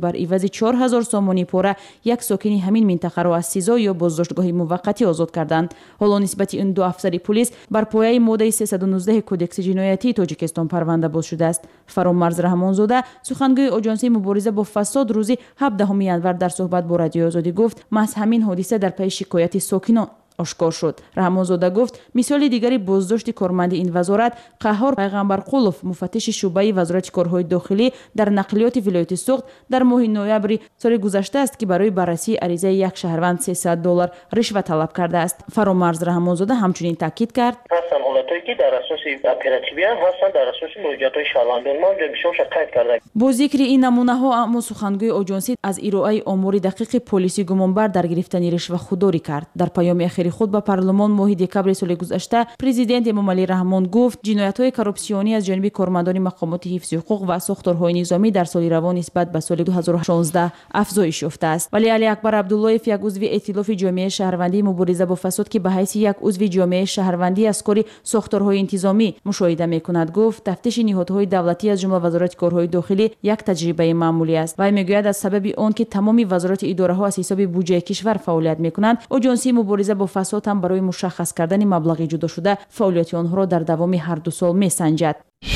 چهار هزار سامانی پوره یک ساکن همین منطقه را از سزا یا بازداشتگاه موقتی آزاد کردند. حالا نسبت این دو افسر پلیس بر پایه ماده سیصد و نوزده کدکس جنایتی تاجیکستان پرونده باز شده است. فرامرز رحمانزاده سخنگوی آژانس مبارزه با فساد روزی هفدهم ینور در صحبت با رادیو آزادی گفت محض همین حادثه در پی شکایت ساکنان آشکار شد. رحمانزاده گفت مثال دیگری بازداشت کارمند این وزارت قهار پیغمبرقولوف مفتش شعبه وزارت کارهای داخلی در نقلیات ولایت سوخت در ماه نوامبر سال گذشته است که برای بررسی عریضه یک شهروند سیصد دلار رشوه طلب کرده است. فرامرز رحمانزاده همچنین تاکید کرد هستن حالتایی که در اساس اپراتیوی هستن در اساس مراجعات شهروندان ما میشه شکایت کرده. با ذکر این نمونه ها اما سخنگوی آژانس از ارائه آمار دقیق پلیسی گمانبر در گرفتن رشوه خودداری کرد. در پیام اخیر خود به پارلمان ماه دکبر سال گذشته پرزیدنت امامعلی رحمان گفت جنایت‌های کورپسیونی از جانب کارمندان مقامات حفظ حقوق و ساختارهای نظامی در سال روان نسبت به سال دو هزار و شانزده افزایش یافته است. ولی علی اکبر عبداللهیف یک عضو ائتلاف جامعه شهروندی مبارزه با فساد که به حیث یک عضو جامعه شهروندی از کار ساختارهای انتظامی مشاهده می‌کند گفت تفتیش نهادهای دولتی از جمله وزارت کارهای داخلی یک تجربه معمولی است. و میگوید از سبب آن که تمامی وزارات اداره‌ها از حساب بودجه کشور فعالیت می‌کنند آژانس مبارزه با فساد هم برای مشخص کردن مبلغ جدا شده فعالیت آنها را در دوام هر دو سال می‌سنجد.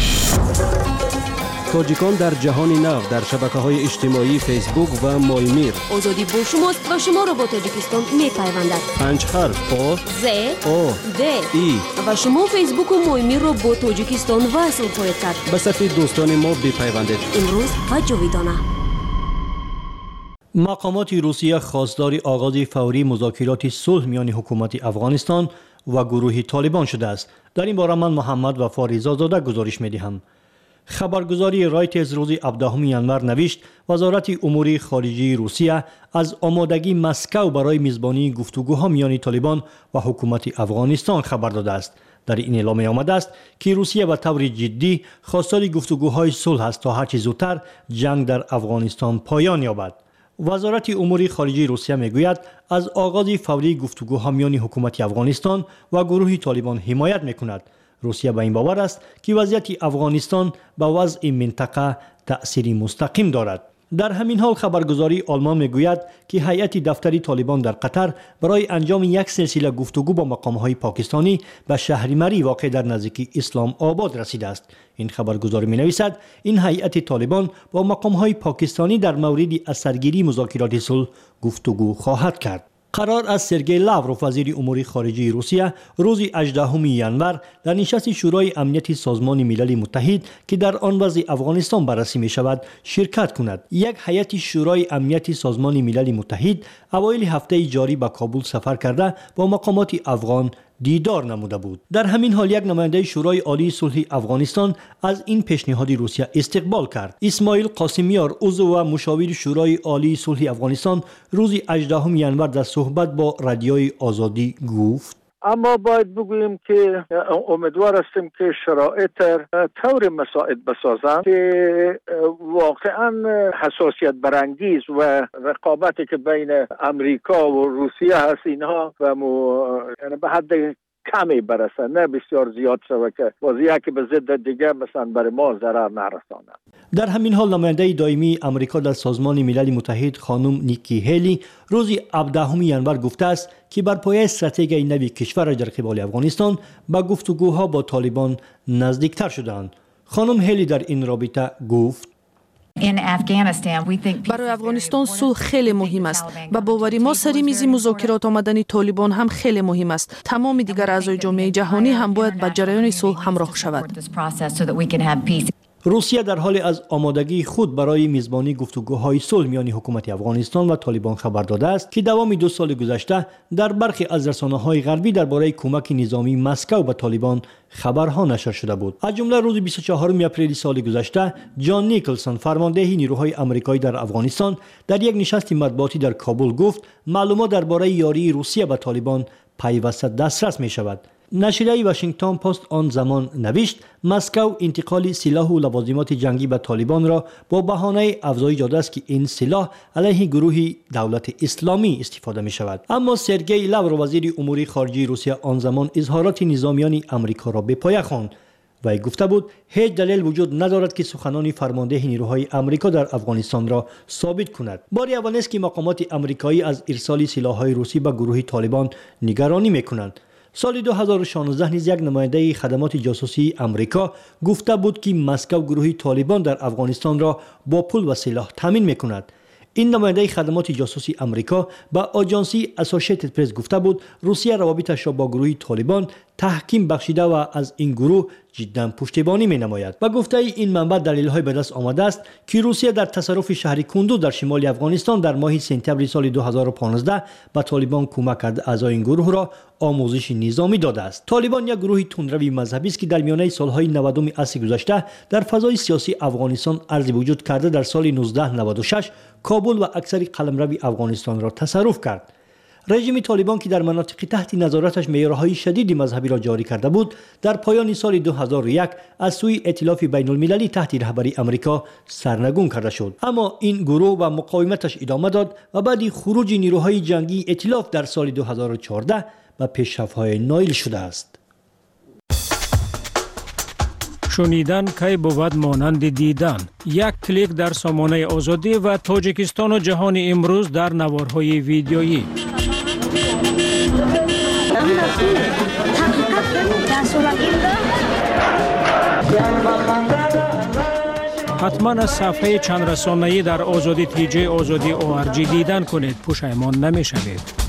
تاجیکان در جهان نو در شبکه‌های اجتماعی فیسبوک و مایمیر. آزادی با شماست و شما را با تاجیکستان می‌پیوندد. پنج حرف آ ز او د ای و شما فیسبوک و مایمیر را با تاجیکستان وصل خواهید کرد. به صف دوستان ما بپیوندید. امروز و جاویدانه. مقامات روسیه خواستار آغاز فوری مذاکرات صلح میان حکومت افغانستان و گروه طالبان شده است. در این باره من محمد و فاریزادزاده گزارش می‌دهم. خبرگزاری رایترز روز هفدهم ینور نوشت وزارت امور خارجه روسیه از آمادگی مسکو برای میزبانی گفتگوها میان طالبان و حکومت افغانستان خبر داده است. در این اعلامیه آمده است که روسیه به طور جدی خواستار گفتگوهای صلح است تا هرچه زودتر جنگ در افغانستان پایان یابد. وزارت امور خارجه روسیه میگوید از آغاز فوری گفتگوها میان حکومت افغانستان و گروه طالبان حمایت میکند. روسیه به این باور است که وضعیت افغانستان به وضع منطقه تأثیری مستقیم دارد. در همین حال خبرگزاری آلمان میگوید که هیئت دفتری طالبان در قطر برای انجام یک سلسله گفتگو با مقام‌های پاکستانی به شهر مری واقع در نزدیکی اسلام آباد رسیده است. این خبرگزاری می‌نویسد این هیئت طالبان با مقام‌های پاکستانی در مورد اثرگیری مذاکرات صلح گفتگو خواهد کرد. قرار است سرگئی لاوروف وزیر امور خارجه روسیه روز هجدهم ینور در نشست شورای امنیت سازمان ملل متحد که در آن وضع افغانستان بررسی می شود شرکت کند. یک هیئت شورای امنیت سازمان ملل متحد اوایل هفته جاری به کابل سفر کرده با مقامات افغان دیدار نموده بود. در همین حال یک نماینده شورای عالی صلح افغانستان از این پیشنهاد روسیه استقبال کرد. اسماعیل قاسمیار عضو و مشاور شورای عالی صلح افغانستان روز هجدهم ینور در صحبت با رادیوی آزادی گفت اما باید بگوییم که امیدوار هستیم که شرایط طور مساعد بسازند که واقعا حساسیت برانگیز و رقابتی که بین امریکا و روسیه هست اینها و مو... یعنی به حد کمی برسه، نه بسیار زیاد شده که وضعیه که به ضد دیگه مثلا برای ما ضرر نرسانه. در همین حال نماینده دائمی امریکا در سازمان ملل متحد خانم نیکی هیلی روز هفدهم ینور گفته است که بر پایه استراتژی نوی کشور در قبال افغانستان به گفتگوها با طالبان نزدیکتر شدند. خانم هیلی در این رابطه گفت برای افغانستان صلح خیلی مهم است. با باور ما سری میز مذاکرات آمدن طالبان هم خیلی مهم است. تمام دیگر اعضای جامعه جهانی هم باید با جریان صلح همراه شود. روسیه در حال از آمادگی خود برای میزبانی گفتگوهای صلح میان حکومت افغانستان و طالبان خبر داده است که دوام دو سال گذشته در برخی از رسانه‌های غربی درباره کمک نظامی مسکو به طالبان خبرها نشر شده بود. از جمله روز بیست و چهارم اپریل سال گذشته جان نیکلسون فرمانده نیروهای آمریکایی در افغانستان در یک نشست مطبوعاتی در کابل گفت معلومات درباره یاری روسیه به طالبان پیوسته دسترس می شود. نشریه واشنگتن پست آن زمان نوشت مسکو انتقال سلاح و لوازمات جنگی به طالبان را با بهانه افزایش داده است که این سلاح علیه گروه دولت اسلامی استفاده می شود. اما سرگئی لاوروف وزیر امور خارجه روسیه آن زمان اظهارات نظامیان امریکا را به پایه خواند. وی گفته بود هیچ دلیل وجود ندارد که سخنان فرمانده نیروهای آمریکا در افغانستان را ثابت کند. بار اول است که مقامات آمریکایی از ارسال سلاح‌های روسی به گروه طالبان نگرانی می‌کنند. سال دو هزار و شانزده نیز یک نماینده خدمات جاسوسی آمریکا گفته بود که مسکو گروه طالبان در افغانستان را با پول و سلاح تامین می‌کند. این نماینده خدمات جاسوسی آمریکا به آژانسی اسوسییتد پرس گفته بود روسیه روابطش را با گروه طالبان تحکیم بخشیده و از این گروه جدا پشتیبانی می نماید. و گفته این منبع دلیل های به دست آمده است که روسیه در تصرف شهر کندوز در شمال افغانستان در ماه سپتامبر سال دو هزار و پانزده به طالبان کمک کرده اعضای این گروه را آموزش نظامی داده است. طالبان یک گروه تندروی مذهبی است که در میانه سالهای نود عصر گذشته در فضای سیاسی افغانستان عرض وجود کرده در سال نوزده نود و شش کابل و اکثر قلمرو افغانستان را تصرف کرد. رژیم طالبان که در مناطق تحت نظارتش معیارهای شدید مذهبی را جاری کرده بود در پایان سال دو هزار و یک از سوی ائتلاف بین المللی تحت رهبری آمریکا سرنگون کرده شد. اما این گروه و مقاومتش ادامه داد و بعد خروج نیروهای جنگی ائتلاف در سال دو هزار و چهارده به پیشرفت‌های نایل شده است. شنیدن کی بود مانند دیدن. یک کلیک در سامانه آزادی و تاجیکستان و جهان امروز در نوارهای ویدیویی. حتما از صفحه چند رسانه‌ای در آزادی تی جی آزادی او آر جی دیدن کنید، پشیمان نمی‌شوید.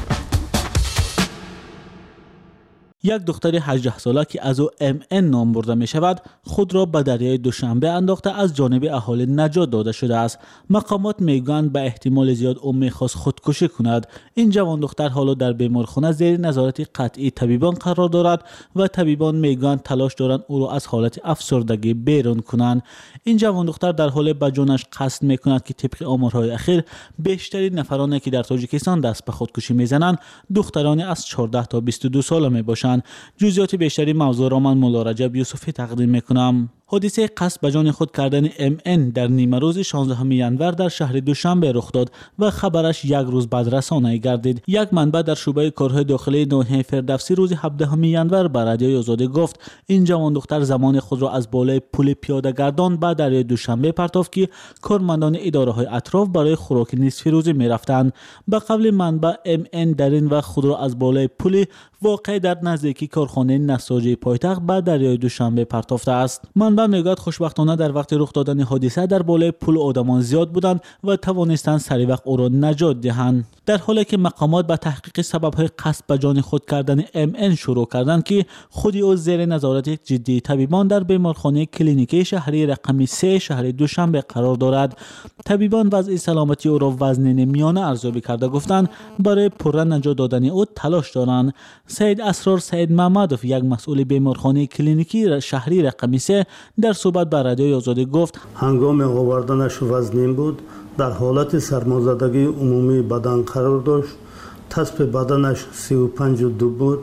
یک دختر هجده ساله که از او ام ان نام برده می شود خود را به دریای دوشنبه انداخته از جانب اهالی نجات داده شده است. مقامات میگویند به احتمال زیاد او میخواست خودکشی کند. این جوان دختر حالا در بیمارخانه زیر نظارت قطعی طبیبان قرار دارد و طبیبان میگویند تلاش دارند او را از حالت افسردگی بیرون کنند. این جوان دختر در حال به جانش قصد میکند که طبق آمارهای اخیر بیشترین نفرانی که در تاجیکستان دست به خودکشی میزنند دخترانی از چهارده تا بیست و دو ساله میباشند. جزئیات بیشتری موضوع را من مولا رجب یوسفی تقدیم میکنم. حادثه قصد به جان خود کردن ام ان در نیمه روز شانزدهم ژانویه در شهر دوشنبه رخ داد و خبرش یک روز بعد رسانه‌ای گردید. یک منبع در شعبه کارهای داخلی ناحیه فردوسی روز هفدهم ژانویه به رادیوی آزادی گفت این جوان دختر زمان خود را از بالای پل پیاده گردان به دریای دوشنبه پرتافت که کارمندان اداره‌های اطراف برای خوراک نصف روزی می‌رفتند. به قول منبع ام ان در این وقت خود را از بالای پل واقع در نزدیکی کارخانه نساجی پایتخت به دریای دوشنبه پرتافته است. منبع میگوید خوشبختانه در وقت رخ دادن حادثه در بالای پل آدمان زیاد بودند و توانستند سریع وقت او را نجات دهند. در حالی که مقامات به تحقیق سبب‌های قصد به جان خود کردن ام ان شروع کردند که خودی او زیر نظارت جدی طبیبان در بیمارخانه کلینیکی شهری رقم سه شهر دوشنبه قرار دارد. طبیبان وضع سلامتی او را وزن میانه ارزیابی کرده گفتند برای پررو نجات دادن او تلاش دارند. سید اسرار سید محمدوف یک مسئول بیمارخانه کلینیکی شهری رقم سه در صحبت با رادیوی آزادی گفت هنگام آوردنش وزنین بود، در حالت سرمازدگی عمومی بدن قرار داشت. تسپ بدنش سی و پنج و دو بود.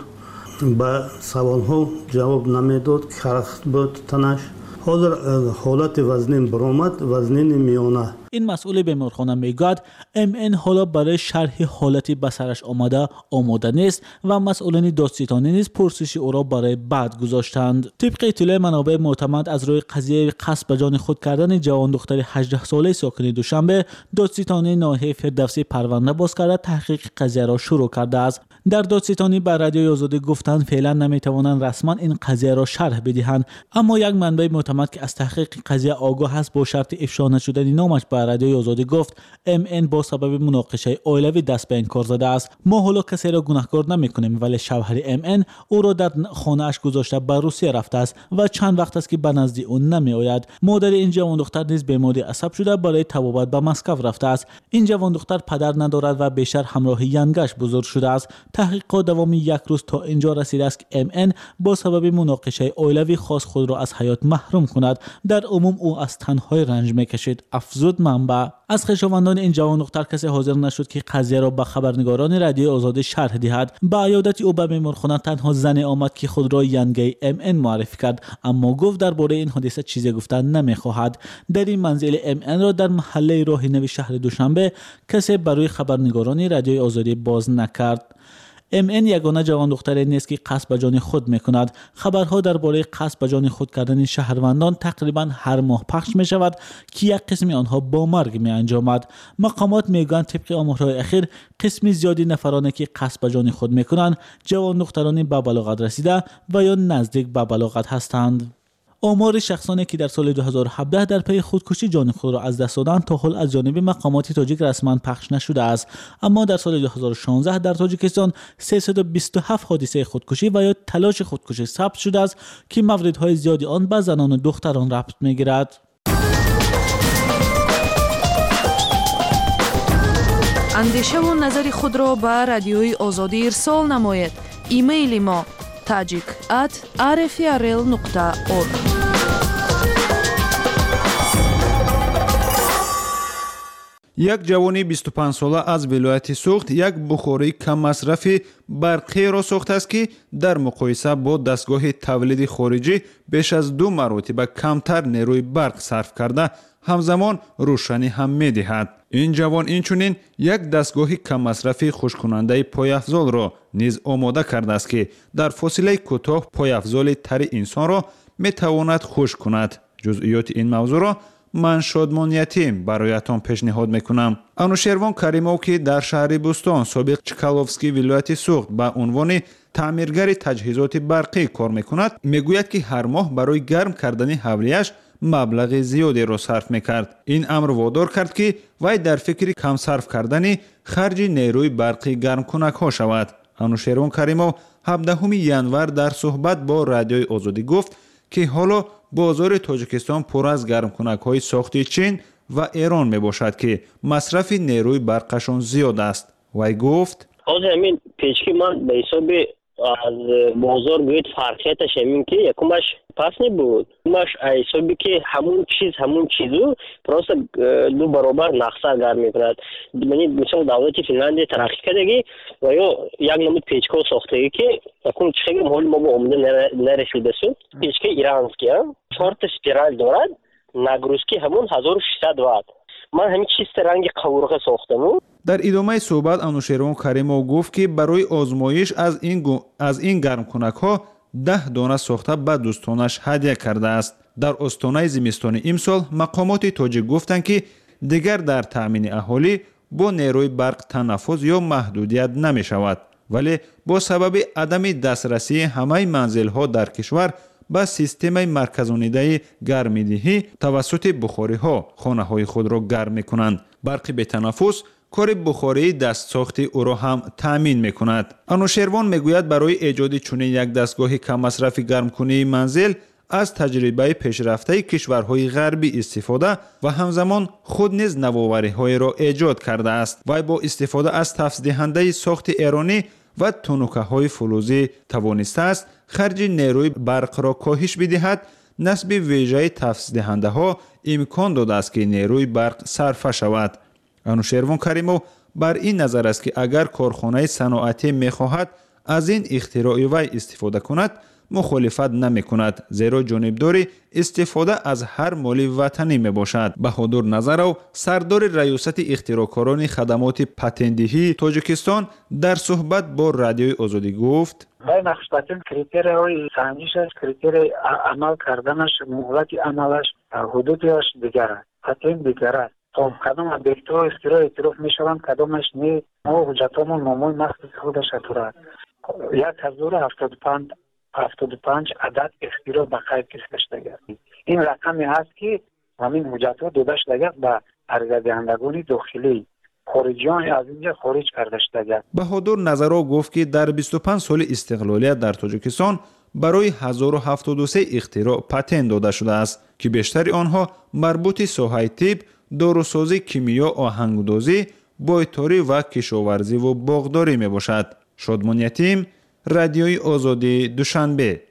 به سوالها جواب نمیداد، کرخت بود تنش. حاضر حالت وزنین برآمد، وزنین میانه. این مسئول بیمارخانه میگوید ام ان حالا برای شرح حالتی به سرش آمده آماده نیست و مسئولان دادستانی نیز پرسش او را برای بعد گذاشتند. طبق اطلاع منابع معتمد از روی قضیه قصد به جان خود کردن جوان دختر هجده ساله ساکن دوشنبه دادستانی ناحیه فردوسی پرونده باز کرده تحقیق قضیه را شروع کرده است. در دادستانی به رادیوی آزادی گفتند فعلا نمیتوانند رسما این قضیه را شرح بدهند، اما یک منبع معتمد که از تحقیق قضیه آگاه است با شرط افشا نشدن نامش به رادیوی آزادی گفت ام ان با سبب مناقشه اولیوی دست به این کار زده است. ما حالا کسی را گناهکار نمیکنیم، ولی شوهر ام ان او را در خانه اش گذاشته به روسیه رفته است و چند وقت است که به نزد او نمی آید. مادر این جوان دختر نیز بیماری عصب شده برای طبابت به مسکو رفته است. این جوان دختر پدر ندارد و بیشتر همراه ینگش بزرگ شده است. تحقیقات دوام یک روز تا اینجا رسیده است که ام ان با سبب مناقشه اولیوی خواست خود را از حیات محروم کند. در عموم او از تنهایی رنج میکشید. افزود منبع. از خویشاوندان این جوان دختر کسی حاضر نشد که قضیه را به خبرنگاران رادیوی آزادی شرح دهد. به عیادت او به بیمارخانه تنها زنی آمد که خود را ینگی ام ان معرفی کرد، اما گفت درباره این حادثه چیزی گفتن نمیخواهد. در این منزل ام ان را در محله راهنوی شهر دوشنبه کسی برای خبرنگاران رادیوی آزادی باز نکرد. ام ان یگانه جوان دختری نیست که قصد به جان خود میکند. خبرها درباره قصد به جان خود کردن شهروندان تقریبا هر ماه پخش می شود که یک قسم آنها با مرگ می انجامد. مقامات میگویند طبق آمارهای اخیر قسم زیادی نفرانی که قصد به جان خود میکنند جوان دخترانی به بلاغت رسیده و یا نزدیک به بلاغت هستند. آمار شخصانی که در سال دو هزار و هفده در پی خودکشی جان خود را از دست دادند تا حال از جانب مقامات تاجیک رسما پخش نشده است، اما در سال دو هزار و شانزده در تاجیکستان سیصد و بیست و هفت حادثه خودکشی و یا تلاش خودکشی ثبت شده است که موردهای زیادی آن به زنان و دختران ربط می‌گیرد. اندیشه و نظر خود را به رادیوی آزادی ارسال نمایید. ایمیل ما tajik at r f r l nokta org. یک جوانی بیست و پنج ساله از ولایت سوخت یک بخاری کم مصرفی برقی را ساخته است که در مقایسه با دستگاه تولید خارجی بیش از دو مرتبه کمتر نیروی برق صرف کرده همزمان روشنی هم می دهد. این جوان اینچنین یک دستگاه کم مصرفی خشک‌کننده پایافزال را نیز آماده کرده است که در فاصله کوتاه پایافزال تر انسان را می تواند خشک کند. جزئیات این موضوع را من شادمان یتیم برایتان پیشنهاد میکنم. انوشیروان کریمов که در شهر بوستان سابق چکالوفسکی ولایت سوخت با عنوان تعمیرگر تجهیزات برقی کار میکند میگوید که هر ماه برای گرم کردن حولیش مبلغ زیادی را صرف میکرد. این امر وادار کرد که وی در فکر کم صرف کردن خرج نیروی برقی گرم کنک ها شود. انوشیروان کریمov هفدهم ینور در صحبت با رادیوی آزادی گفت که حالا بازار تاجیکستان پر از گرم کنک های ساخت چین و ایران می باشد که مصرف نیروی برقشان زیاد است. وی گفت از همین پیشکی من به حساب از بازار گوید فرقیتش همین که یکمش پس نبود، مش حسابی که همون چیز همون چیزو پروس دو برابر نقصه گرم میکند. یعنی مثلا دولت فنلاندی ترقی کردگی و یا یک نمود پیچکو ساختگی که اون چیزی مال ما با عمده نرسیده سو پیچکی ایرانسکی هم چهار تا اسپیرال دارد نگروسکی همون هزار و ششصد وات. من همین چیز رنگ قورقه ساختم. در ادامه صحبت انوشیروان کریمov گفت که برای آزمایش از این گو... از این گرم کنک ها ده دانه ساخته به دوستانش هدیه کرده است. در استانه زمستان امسال مقامات تاجیک گفتند که دیگر در تامین اهالی با نیروی برق تنفس یا محدودیت نمی شود، ولی با سبب عدم دسترسی همه منزل ها در کشور با سیستم مرکزانیده گرمیدهی توسط بخاری ها خانه های خود را گرم می کنند. برق به تنفس کار بخاری دست ساخت او را هم تامین می کند. انوشیروان می گوید برای ایجاد چنین یک دستگاه کم مصرف گرم کنی منزل از تجربه پیشرفته کشورهای غربی استفاده و همزمان خود نیز نوآوری های را ایجاد کرده است. و با استفاده از تفصیل دهنده ساخت ایرانی و تونوکه های فلزی توانسته است خرج نیروی برق را کاهش بدهد. نصب ویژه تفصیل دهنده ها امکان داده است که نیروی برق صرفه شود. انوشیروان کریمov بر این نظر است که اگر کارخانه صنعتی می‌خواهد از این اختراع وی استفاده کند مخالفت نمی کند، زیرا جانبداری استفاده از هر مال وطنی می باشد. بهادر نظرov سردار ریاست اختراعکاران خدمات پتندهی تاجیکستان در صحبت با رادیوی آزادی گفت وی نقش پتند کریتریای سنجش است، کریتری عمل کردنش، مهلت عملش، حدودش دیگر است. پتند دیگر است. خب کدام ابیکتو استرا اعتراف می شوند کدامش نی. ما حجتامون ناموی مخصوص خودش دارد. یک هزار و هفتاد و پنج هفتاد و پنج عدد اختراع به قید کشیده شده. این رقمی هست که همین حجت‌ها داده شده به عرضه دهندگان داخلی خارجیان از اینجا خارج کرده شده. بهادر نظرov گفت که در بیست و پنج سال استقلالیت در تاجیکستان برای هزار و هفتاد و سه اختراع پتند داده شده است که بیشتر آنها مربوط ساحه طب، داروسازی، کیمیا، آهنگدازی، بایتاری و کشاورزی و باغداری می باشد. شادمان یتیم، رادیوی آزادی، دوشنبه.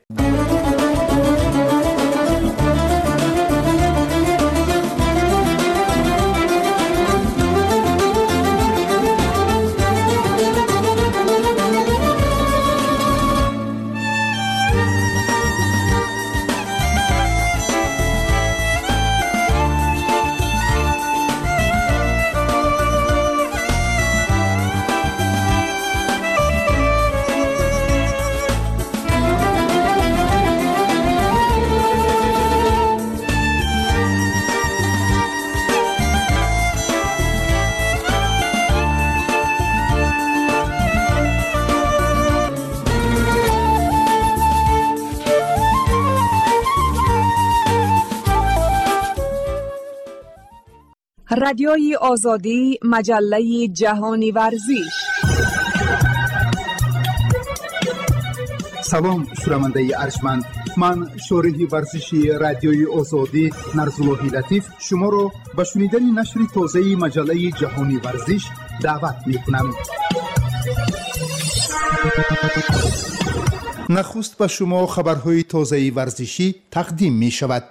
رادیوی آزادی، مجله جهانی ورزش. سلام شنونده ارجمند، من شارح ورزشی رادیوی آزادی نرزاللهی لطیف شما را به شنیدن نشر تازه مجله جهانی ورزش دعوت می‌کنم. نخست به شما خبرهای تازه ورزشی تقدیم می شود.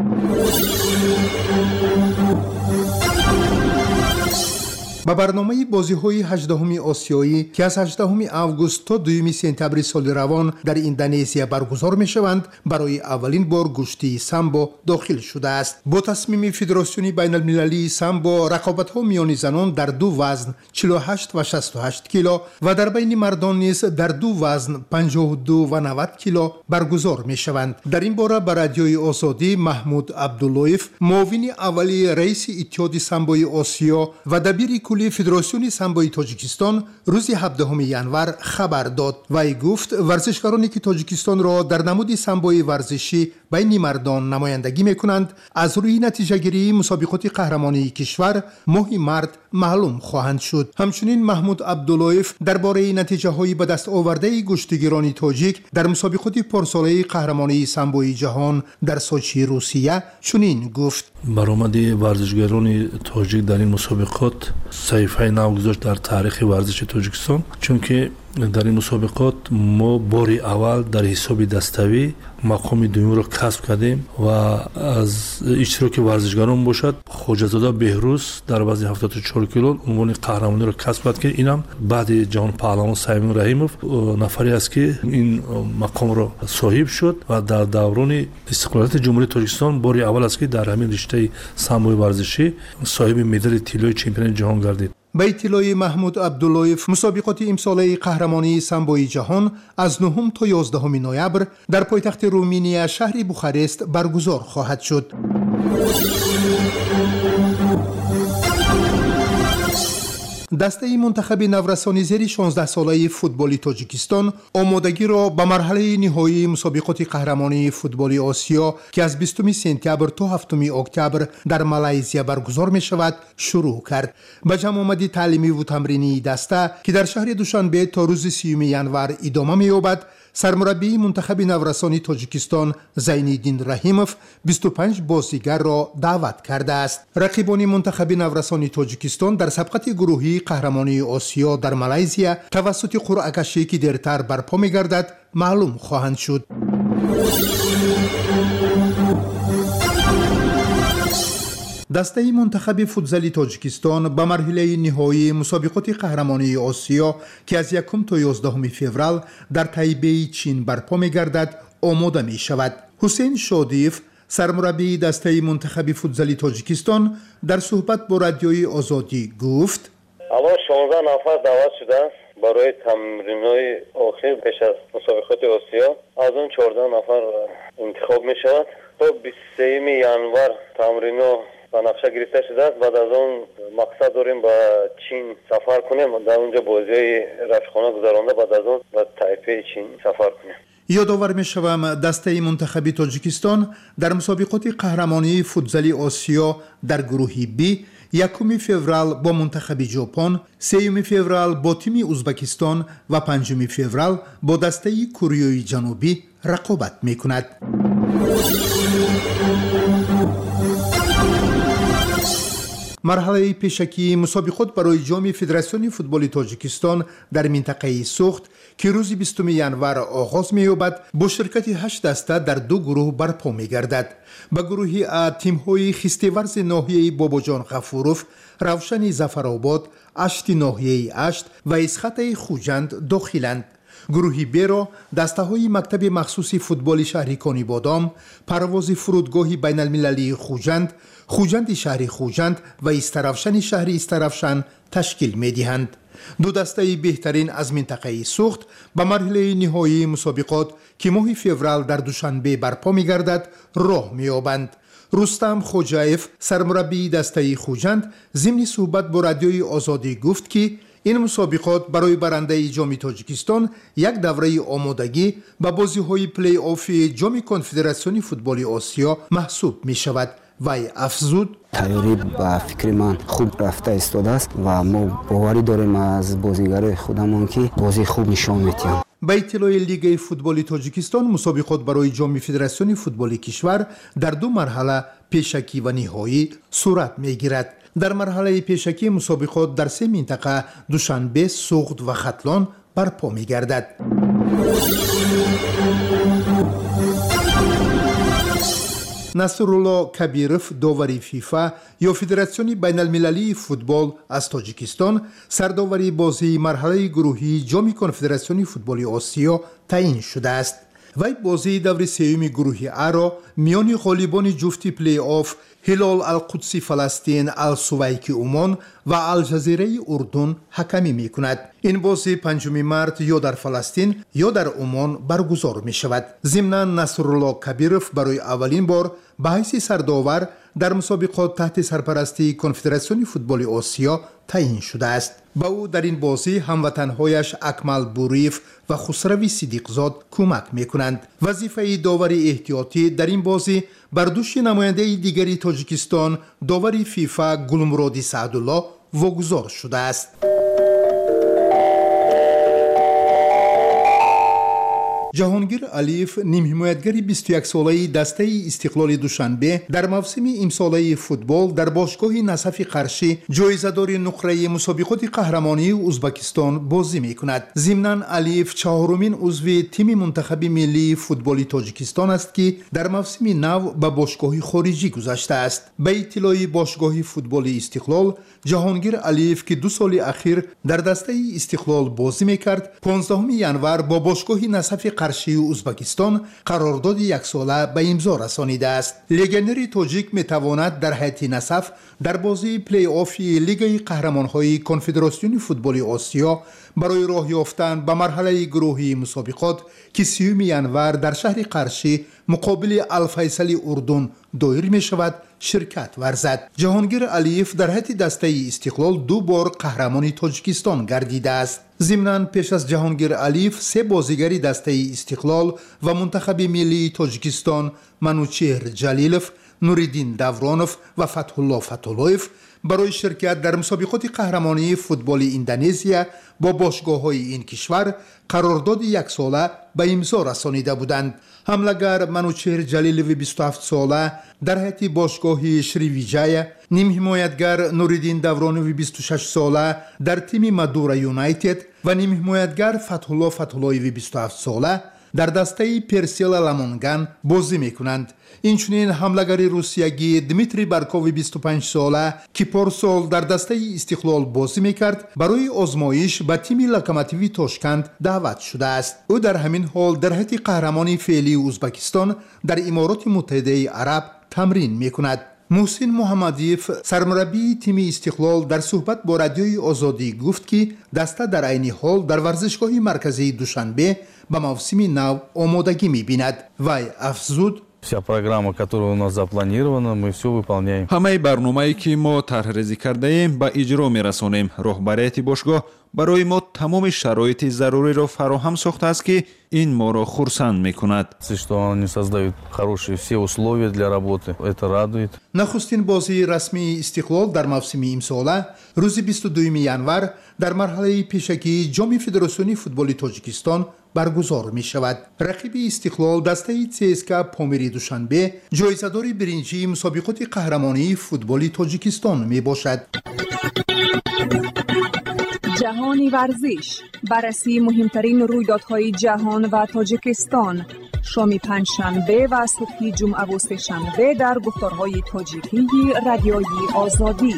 با برنامه بازی‌های هجدهم آسیایی که از هجدهم آگوست تا دوم سپتامبر سال روان در اندونزیا برگزار می‌شوند، برای اولین بار گشتی سامبو داخل شده است. با تصمیم فدراسیون بین‌المللی سامبو، رقابت‌ها میان زنان در دو وزن چهل و هشت و شصت و هشت کیلو و در بین مردان نیز در دو وزن پنجاه و دو و نود کیلو برگزار می‌شوند. در این باره به رادیوی آزادی محمود عبداللهیف، معاون اولی رئیس اتحاد سامبوی آسیا و دبیر کلی فدراسیون سامبوی تاجیکستان روز هفدهم ژانویه خبر داد. وی گفت ورزشکارانی که تاجیکستان را در نمود سامبوی ورزشی بین مردان نمایندگی میکنند از روی نتیجه گیری مسابقات قهرمانی کشور ماه مرد معلوم خواهند شد. همچنین محمود عبداللهیف درباره نتیجه های به دست آورده گشتیگیران تاجیک در مسابقات پارساله قهرمانی سامبوی جهان در سوچی روسیه چنین گفت: برآمد ورزشگران تاجیک در این مسابقات صحیفه نو گذاشت در تاریخ ورزش تاجیکستان، چون که در این مسابقات ما باری اول در حساب دستوی مقام دوم را کسب کردیم و از اشتراک ورزشگران باشد خوجازاده بهروز در وزن هفتاد و چهار کیلو عنوان قهرمانی را کسب کرد که اینم بعد جهان پهلوان سیمون رحیموف نفری است که این مقام را صاحب شد و در دوران استقلالیت جمهوری تاجیکستان باری اول است که در همین رشته سامبوی ورزشی صاحب مدال طلای چمپیون جهان گردید. به اطلاع محمود عبداللهیف، مسابقات امساله قهرمانی سامبوی جهان از نهم تا یازدهم نوامبر در پایتخت رومانیا شهر بوخارست برگزار خواهد شد. دسته منتخب نورسانی زیر شانزده ساله فوتبال تاجیکستان آمادگی را به مرحله نهایی مسابقات قهرمانی فوتبال آسیا که از بیستم سپتامبر تا هفتم اکتبر در مالزیا برگزار می شود شروع کرد. به جمع آمدی تعلیمی و تمرینی دسته که در شهر دوشنبه تا روز سیوم ژانویه ادامه می یابد، سرمربی منتخب نورسانی تاجیکستان زینالدین رحیموف بیست و پنج بازیگر را دعوت کرده است. رقیبان منتخب نورسانی تاجیکستان در سبقت گروهی قهرمانی آسیا در مالزیا توسط قرعه کشی که دیرتر برپا می‌گردد معلوم خواهند شد. دسته منتخب فوتزال تاجیکستان به مرحله نهایی مسابقات قهرمانی آسیا که از یکم تا یازدهم فوریه در تایپی چین برپا می‌گردد آماده می‌شود. حسین شادیف، سرمربی دسته منتخب فوتزال تاجیکستان، در صحبت با رادیوی آزادی گفت: الان شانزده نفر دعوت شده برای تمرین‌های آخر پیش از مسابقات آسیا. از اون چهارده نفر انتخاب می‌شود. تا بیست و سوم ژانویه تمرین‌ها و نقشه گرفته شده است. بعد از اون مقصد داریم با چین سفر کنیم، در اونجا بازی رفیقانه گذرانده، بعد از اون با تایپه چین سفر کنیم. یادآور می‌شوم دسته منتخب تاجیکستان در مسابقات قهرمانی فوتزال آسیا در گروه بی یکم فوریه با منتخب ژاپن، سوم فوریه با تیم ازبکستان و پنجم فوریه با دسته کره جنوبی رقابت می‌کند. مرحله پیشکی مسابقات برای جام فدراسیون فوتبال تاجیکستان در منطقه سوخت که روز بیستم ژانویه آغاز می‌یابد با شرکت هشت دسته در دو گروه برپا می‌گردد. به گروه ا تیم‌های خیسته‌ورز ناحیه باباجان غفوروف، روشن ظفرآباد، اشت ناحیه اشت و اسخط خوجند داخلند. گروه ب را دسته‌های مکتب مخصوص فوتبال شهری کانی بادام، پرواز فرودگاه بین المللی خوجند، خوجند شهری خوجند و استرافشن شهری استرافشن تشکیل می‌دهند. دو دسته بهترین از منطقه سوخت به مرحله نهایی مسابقات که ماه فوریه در دوشنبه برپا می‌گردد راه می‌یابند. رستم خوجایف، سرمربی دسته خوجند، ضمن صحبت با رادیوی آزادی گفت که این مسابقات برای برنده جام تاجیکستان یک دوره آمادگی به بازی‌های پلی آف جام کنفدراسیون فوتبال آسیا محسوب می‌شود. вай афзуд: тайёрӣ ба фикри ман хуб рафта истодааст ва мо боварӣ дорем аз бозигарои худамон ки бозии хуб нишон медиҳанд. ба иттилои лигаи футболи тоҷикистон, мусобиқот барои ҷоми федератсиони футболи кишвар дар ду марҳала пешакӣ ва ниҳоӣ сурат мегирад. дар марҳалаи пешакӣ мусобиқот дар се минтақа душанбе, суғд ва хатлон барпо мегардад. насрулло кабиров, довари фифа ё федератсиони байналмилалии футбол аз тоҷикистон сардовари бозии марҳалаи гурӯҳии ҷоми конфедератсиони футболи осиё таъин шудааст. вай бозии даври сеюми гурӯҳи аро миёни ғолибони ҷуфти плей-офф ҳилол алқудси фаластин, алсувайки умон ва алҷазираи урдун ҳакамӣ мекунад. ин бозӣ панҷуми март ё дар фаластин ё дар умон баргузор мешавад. зимнан насрулло кабиров барои аввалин бор ба ҳайси сардовар дар мусобиқот таҳти сарпарастии конфедератсиони футболи осиё таъин шудааст. ба ӯ дар ин бозӣ ҳамватанҳояш акмал буриев ва хусрави сидиқзод кӯмак мекунанд. вазифаи довари эҳтиётӣ дар ин бозӣ бар дӯши намояндаи дигари тоҷикистон, довари фифа гулмуроди саъдулло вогузор шудааст. ҷаҳонгир алиев, нимҳимоятгари бисту яксолаи дастаи Истиқлоли Душанбе, дар мавсими имсолаи футбол дар бошгоҳи Насафи Қаршӣ ҷоизадори нуқраи мусобиқоти қаҳрамонии Узбекистон бозӣ мекунад. зимнан Алиев чаҳорумин узви тими мунтахаби миллии футболи Тоҷикистон аст, ки дар мавсими нав ба бошгоҳи хориҷӣ гузаштааст. ба иттилои бошгоҳи футболи Истиқлол, ҷаҳонгир Алиев, ки ду соли ахир дар дастаи Истиқлол бозӣ мекард, понздаҳуми январ бо бошгоҳи Насафи Қаршии Узбекистон қарордоди яксола ба имзо расонидааст. легионери тоҷик метавонад дар ҳайати Насаф дар бозии плей-оффи Лигаи қаҳрамонҳои Конфедератсиони футболи Осиё барои роҳ ёфтан ба марҳалаи гурӯҳии мусобиқот, ки сеюми январ дар шаҳри Қаршӣ муқобили Алфайсали Урдун доир мешавад, ширкат варзад. ҷаҳонгир Алиев дар ҳайати дастаи Истиқлол ду бор қаҳрамони Тоҷикистон гардидааст. зимнан пеш аз ҷаҳонгир Алиев се бозигари дастаи Истиқлол ва мунтахаби миллии Тоҷикистон Манучеҳр Ҷалилов, Нуриддин Давронов ва Фатҳулло Фатҳуллоев барои ширкат дар мусобиқоти қаҳрамонии футболи Индонезия бо бошгоҳҳои ин кишвар қарордоди яксола ба имзо расонида буданд. ҳамлагар Манучеҳр Ҷалилови бисту ҳафт сола дар ҳайати бошгоҳи Шривиҷая, нимҳимоятгар Нуриддин Давронови бисту шаш сола дар тими Мадура Юнайтед ва нимҳимоятгар Фатҳулло Фатҳуллоеви бисту ҳафт сола дар дастаи Персела Ламонган бозӣ мекунанд. инчунин ҳамлагари русиягӣ Дмитрий Баркови бисту панҷ сола, ки порсол дар дастаи Истиқлол бозӣ мекард, барои озмоиш ба тими Локомотиви Тошканд даъват шудааст. ӯ дар ҳамин ҳол дар ҳайати қаҳрамони феълии Узбекистон дар Имороти Муттаҳидаи Араб тамрин мекунад. муҳсин муҳаммадиев, сармураббии тими Истиқлол, дар суҳбат бо радиои Озодӣ гуфт, ки даста дар айни ҳол дар варзишгоҳи марказии Душанбе ба мавсими нав омодагӣ мебинад. вай афзуд: Вся программа, которая у нас запланирована, мы все выполняем. ҳамаи барномае ки мо тарҳрезӣ кардаем ба иҷро мерасонем. роҳбарияти бошгоҳ барои мо тамоми шароити заруриро фароҳам сохтааст, ки ин моро хурсанд мекунад. Что они создают хорошие все условия для работы, это радует. нахустин бозии расмии Истиқлол дар мавсими имсола рӯзи бисту дуюми январ дар марҳалаи пешакии ҷоми Федератсиони футболи Тоҷикистон баргузор мешавад. рақиби Истиқлол дастаи ЦСКА Помири Душанбе ҷоизадори биринҷии мусобиқоти қаҳрамонии футболи Тоҷикистон мебошад. جهانی ورزش، بررسی مهمترین رویدادهای جهان و تاجیکستان، شام پنجشنبه و صبح جمعه و سه‌شنبه در گفتارهای تاجیکی رادیوی آزادی.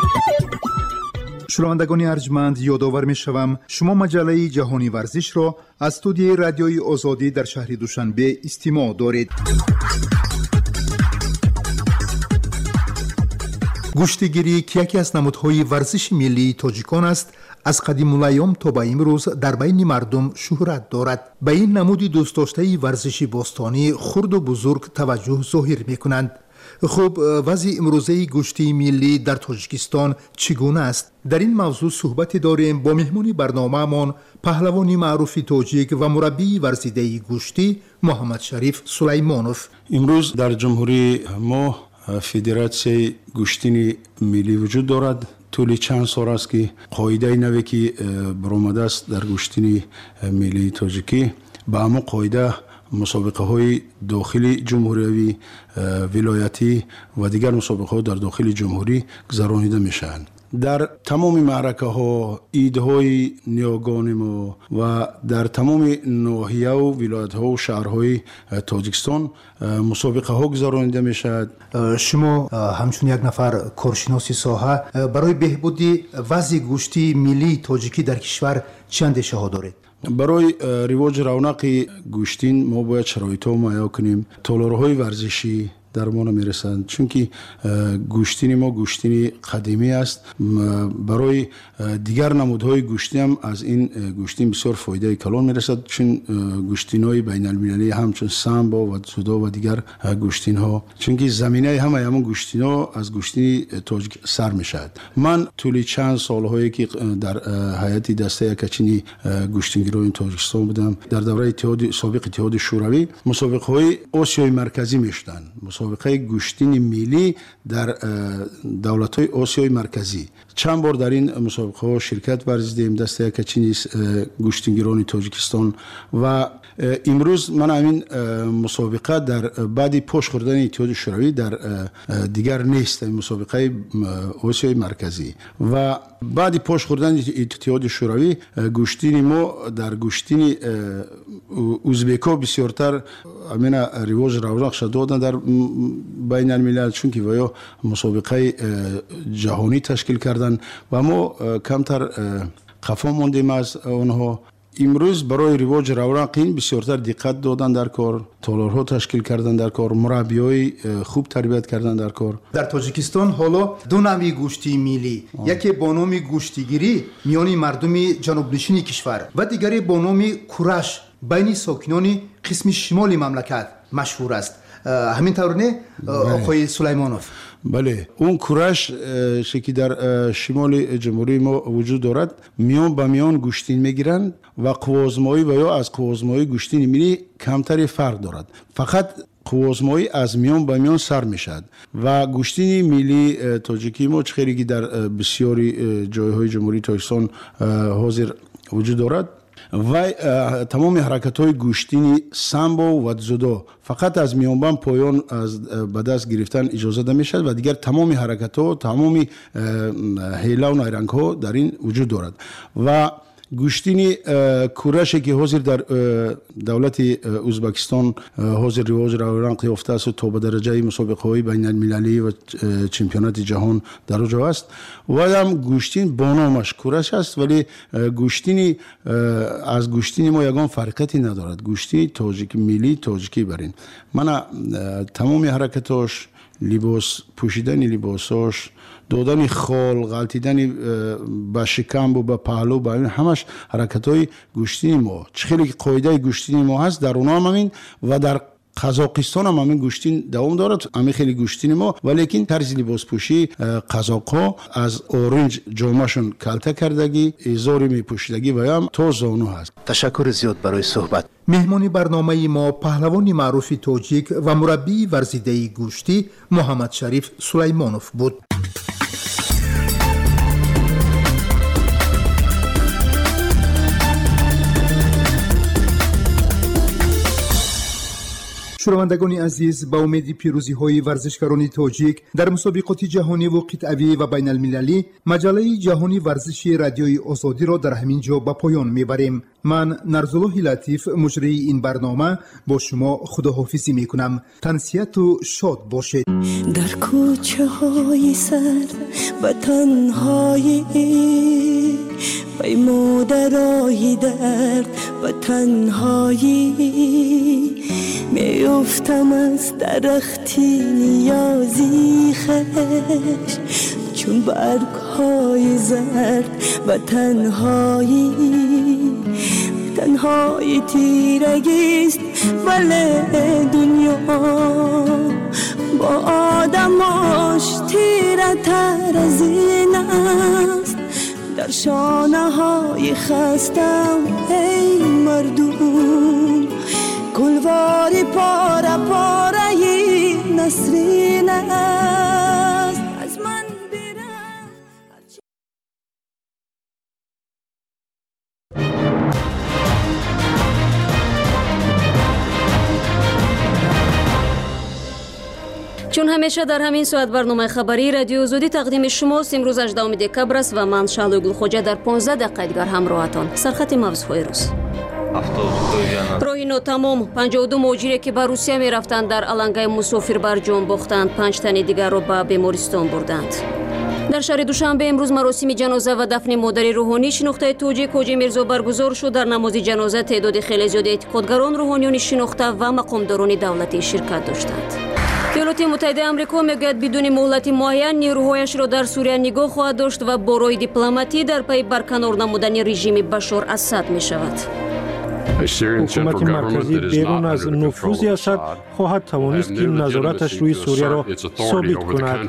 شنوندگان ارجمند، یادآور می‌شوم شما مجله جهانی ورزش را از استودیوی رادیوی آزادی در شهر دوشنبه استماع دارید. گوشتگیری که یکی از نمودهای ورزش ملی تاجیکان است، از قدیم الایام تا به امروز در بین مردم شهرت دارد. به این نمود دوست داشته ورزش باستانی خرد و بزرگ توجه ظاهر می‌کنند. خب وضع امروزه گوشتی ملی در تاجیکستان چگونه است؟ در این موضوع صحبت داریم با مهمانی برنامه‌مان، پهلوانی معروف تاجیک و مربی ورزیده گوشتی محمد شریف سلیمانوف. امروز در جمهوری ما فدراسیای گوشتین ملی وجود دارد. طولی چند سال است که قاعده نوی که برآمده است در گوشتین ملی تاجیکی با همون قاعده مسابقه های داخلی جمهوری ولایتی و دیگر مسابقه ها در داخل جمهوری گذرانیده میشن. در تمام معرکه ها، ایدهای نیاگان ما و در تمام ناحیه و ولایت ها و شهرهای تاجیکستان مسابقه ها گذرانیده می شود. شما همچون یک نفر کارشناس ساحه برای بهبودی وضع گوشتی ملی تاجیکی در کشور چه اندیشه ها دارید؟ برای رواج رونق گوشتین ما باید شرایط ها مهیا کنیم. تالارهای ورزشی در ما نمیرسند، چون که گوشتین ما گوشتین قدیمی است. برای دیگر نمودهای گوشتی هم از این گوشتین بسیار فایده کلان میرسد، چون گوشتین های بین المللی همچون سامبو و زودا و دیگر گوشتین ها، چون که زمینه همه همون گوشتین ها از گوشتین تاجیک سر میشد. من طولی چند سال هایی که در هیئت دسته کچینی گوشتینگیران تاجیکستان بودم، در دوره اتحاد سابق اتحاد شوروی مسابقه های آسیای مرکزی میشدن، مسابقه گوشتین ملی در دولت‌های آسیای مرکزی. چند بار در این مسابقه ها شرکت ورزیدیم دسته کچینی گوشتینگیران تاجیکستان و امروز من همین مسابقه در بعد پشت خوردن اتحاد شوروی در دیگر نیست، مسابقه آسیای مرکزی و بعد پشت خوردن اتحاد شوروی گوشتین ما در گوشتین ازبکا بسیارتر امین رواج رونق شد دادن در بین الملل، چون که ویا مسابقه جهانی تشکیل کردن و ما کمتر خفا موندیم از آنها. امروز برای رواج رونق این بسیارتر دقت دادن در کار، تالارها تشکیل کردن در کار، مربیای خوب تربیت کردن در کار. در تاجیکستان حالا دو نوع گوشتی ملی، یکی با نام گوشتیگیری میان مردم جنوب نشین کشور و دیگری با نام کورش بین ساکنان قسم شمال مملکت مشهور است. همین طور نه آقای سلیمانوف؟ بله، اون کورش شکی در شمال جمهوری ما وجود دارد، میان با میان گوشتین میگیرند و قوازمایی و یا از قوازمایی گوشتین ملی کمتری فرق دارد، فقط قوازمایی از میان با میان سر میشد و گوشتین ملی تاجیکی ما خیلی در بسیاری جایهای جمهوری تاجیکستان حاضر وجود دارد و تمام حرکت های گوشتین سامبو و زودا فقط از میانبان پایان از به دست گرفتن اجازه ده میشد و دیگر تمام حرکت ها، تمام حیله و نیرنگ ها در این وجود دارد و گوشتین کورشی که حاضر در دولت ازبکستان حاضر رواج رونق یافته است تا به درجه مسابقه های بین المللی و چمپیونات جهان در اونجا است و هم گوشتین با نامش کورش است، ولی گوشتین از گوشتین ما یگان فرقتی ندارد. گوشتین تاجیک ملی تاجیکی برین من تمام حرکتاش، لباس پوشیدن لباساش، دادن خال، غلطیدن با شکم و با پهلو، با همش حرکت های گوشتین ما. خیلی قاعده گوشتین ما هست در اونا هم همین و در قزاقستان هم همین گوشتین دوام دارد، همین خیلی گوشتین ما، ولیکن طرز لباس پوشی قزاق‌ها از اورنج جامه‌شون کلته کردگی، ازاری میپوشیدگی و هم تا زانو هست. تشکر زیاد برای صحبت. مهمان برنامه ما پهلوان معروف تاجیک و مربی ورزیده گوشتی محمد شریف سلیمانوف بود. شنوندگان عزیز، با امید پیروزی های ورزشکاران تاجیک در مسابقات جهانی و قطعی و بین المللی، مجله جهانی ورزشی رادیوی آزادی را در همین جا به پایان میبریم. من نرزالله لطیف مجری این برنامه با شما خداحافظی میکنم. تنسیت و شاد باشید. در کوچه های سر و تنهایی پیمودرای درد و تنهایی میافتم از درختی نیازی خش، چون برگ های زرد و تنهایی تنهایی تیرگیست ولی دنیا با آدماش تیره تر از این است. در شانه های خستم ای مردم، گلواری پاره پاره نسرین است از من چون همیشه در همین ساعت برنامه خبری رادیو زودی تقدیم شماست. امروز هجدهم دکبر است و من شالوی گلخوجه در پانزده دقیقه دیگر همراهتان. سرخط موضوعهای روز. راهی ناتمام. پنجاه و دو مهاجری که به روسیه می رفتند در علنگای مسافربر جان باختند. پنج تن دیگر را به بیمارستان بردند. در شهر دوشنبه امروز مراسم جنازه و دفن مادر روحانی شناخته توجیک حاجی میرزا برگزار شد. در نماز جنازه تعداد خیلی زیاد اعتقادگران روحانیان شناخته و مقامداران دولتی شرکت داشتند. ایالات متحده آمریکا میگوید بدون مهلت معین نیروهایش را در سوریه نگاه خواهد داشت و با راه دیپلماتی در پی برکنار نمودن رژیم بشار اسد می شود. حکومت مرکزی بیرون از نفوذ اسد خواهد توانست که نظارتش روی سوریه را ثابت کند.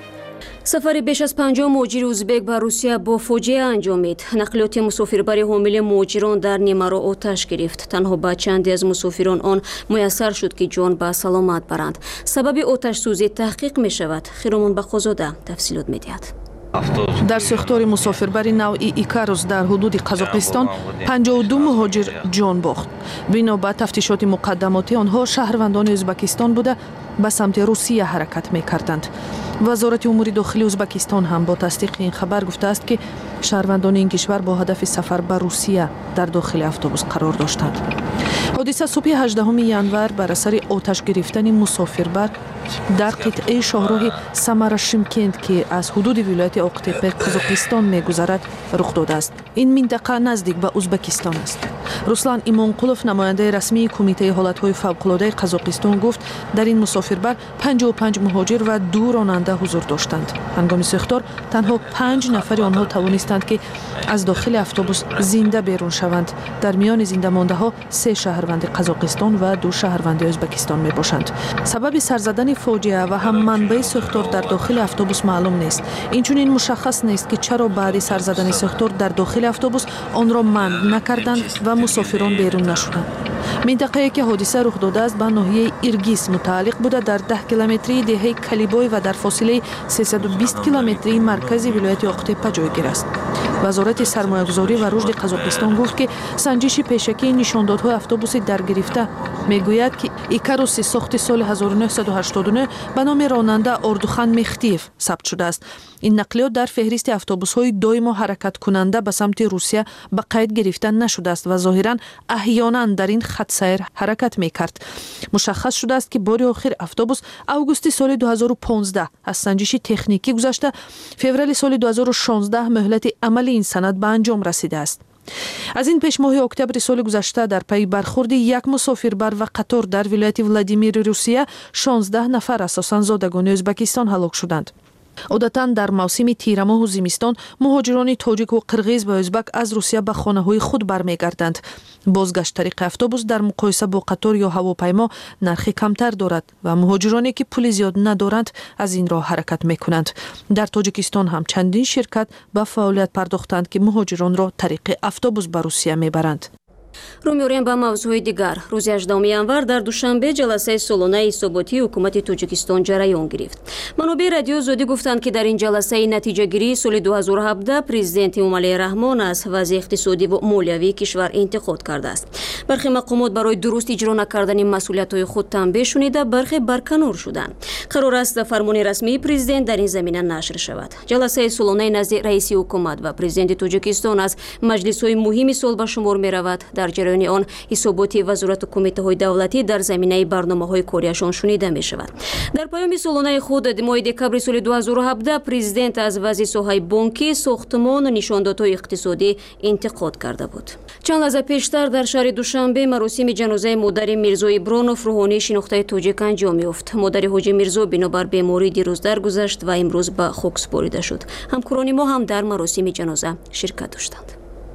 سفر بیش از پنجاه مهاجر ازبک به روسیه با فاجعه انجامید. نقلیات مسافربر حامل مهاجران در نیمرو آتش گرفت. تنها به چندی از مسافران آن میسر شد که جان به سلامت برند. سبب آتش سوزی تحقیق می شود. خیرمان بخوزاده تفصیلات می دهد. در ساختار مسافربری نوعی ایکاروس در حدود قزاقستان پنجاه و دو مهاجر جان باخت. بنا به تفتیشات مقدماتی آنها شهروندان ازبکستان بوده به سمت روسیه حرکت می کردند. وزارت امور داخلی ازبکستان هم با تصدیق این خبر گفته است که شهروندان این کشور با هدف سفر به روسیه در داخل اتوبوس قرار داشتند. حادثه صبح هجدهم ینور بر اثر آتش گرفتن مسافربر در قطعه شاهراه سمر شیمکند که از حدود ولایت اقتیپه قزاقستان می‌گذرد رخ داده است. این منطقه نزدیک به ازبکستان است. رسلان ایمانقولوف نماینده رسمی کمیته حالت‌های فوق‌العاده قزاقستان گفت در این مسافربر پنجاه و پنج مهاجر و دو راننده حضور داشتند. هنگام ساختار تنها پنج نفر آنها توانستند که از داخل اتوبوس زنده بیرون شوند. در میان زنده مانده ها سه شهروند قزاقستان و دو شهروند ازبکستان می باشند. سبب سر زدن فاجعه و هم منبع ساختار در داخل اتوبوس معلوم نیست. اینچنین مشخص نیست که چرا بعد سر زدن ساختار در داخل اتوبوس آن را منع نکردند و مسافران بیرون نشدند. منطقه‌ای که حادثه رخ داده است به ناحیه ایرگیس متعلق بوده در ده کیلومتری دهه کلیبای و در فاصله سیصد و بیست کیلومتری مرکز ولایت اقتیپه جایگیر است. وزارت سرمایه‌گذاری و رشد قزاقستان گفت که سنجش پیشکی نشاندادهای اتوبوس درگرفته میگوید که ایکاروس ساخت سال هزار و نهصد و هشتاد و نه به نام راننده اردوخان مختیف ثبت شده است. این نقلیات در فهرست اتوبوس‌های دائم حرکت کننده به سمت روسیه به قید گرفتن نشده است و ظاهراً احیانا در این خط سیر حرکت می‌کرد. مشخص شده است که بار آخر اتوبوس اوگوست سال دو هزار و پانزده از سنجش تکنیکی گذشته. فوریه سال دو هزار و شانزده مهلت عمل این سند به انجام رسیده است. از این پیش ماه اکتبر سال گذشته در پی برخورد یک مسافربر و قطار در ولایت ولادیمیر روسیه شانزده نفر اساساً زادگان ازبکستان هلاک شدند. عادتاً در موسم تیر ماه و زمستان مهاجران تاجیک و قرغیز و ازبک از روسیه به خانه‌های خود برمیگردند. بازگشت طریق اتوبوس در مقایسه با قطار یا هواپیما نرخ کمتر دارد و مهاجرانی که پول زیاد ندارند از این راه حرکت میکنند. در تاجیکستان هم چندین شرکت به فعالیت پرداختند که مهاجران را طریق اتوبوس به روسیه میبرند. رو می‌آوریم به موضوع دیگر. روز هجدهم ینور در دوشنبه جلسه سالانه حساباتی حکومت تاجیکستان جریان گرفت. منابع رادیو زودی گفتند که در این جلسه نتیجه گیری سال دو هزار و هفده پرزیدنت امالی رحمان از وضع اقتصادی و مالیوی کشور انتقاد کرده است. برخی مقامات برای درست اجرا نکردن مسئولیت‌های خود تنبیه شنیده، برخی برکنار شدند. قرار است فرمان رسمی پرزیدنت در این زمینه نشر شود. جلسه سالانه نزد رئیس حکومت و پرزیدنت تاجیکستان از مجلس‌های مهم سال به شمار می‌رود. در جریان آن حسابات وزارت و کمیته‌های دولتی در زمینه برنامه‌های کاریشان شنیده می‌شود. در پیام سالانه خود ماه دکبر سال دو هزار و هفده پرزیدنت از وضع ساحه بانکی، ساختمان و نشاندادهای اقتصادی انتقاد کرده بود. چند لحظه پیشتر در شهر دوشنبه مراسم جنازه مادر میرزا ایبرانوف روحانی شناخته تاجیک انجام یافت. مادر حاجی میرزا بنابر بیماری دیروز درگذشت و امروز به خاک سپرده شد. همکاران ما هم در مراسم جنازه شرکت داشتند.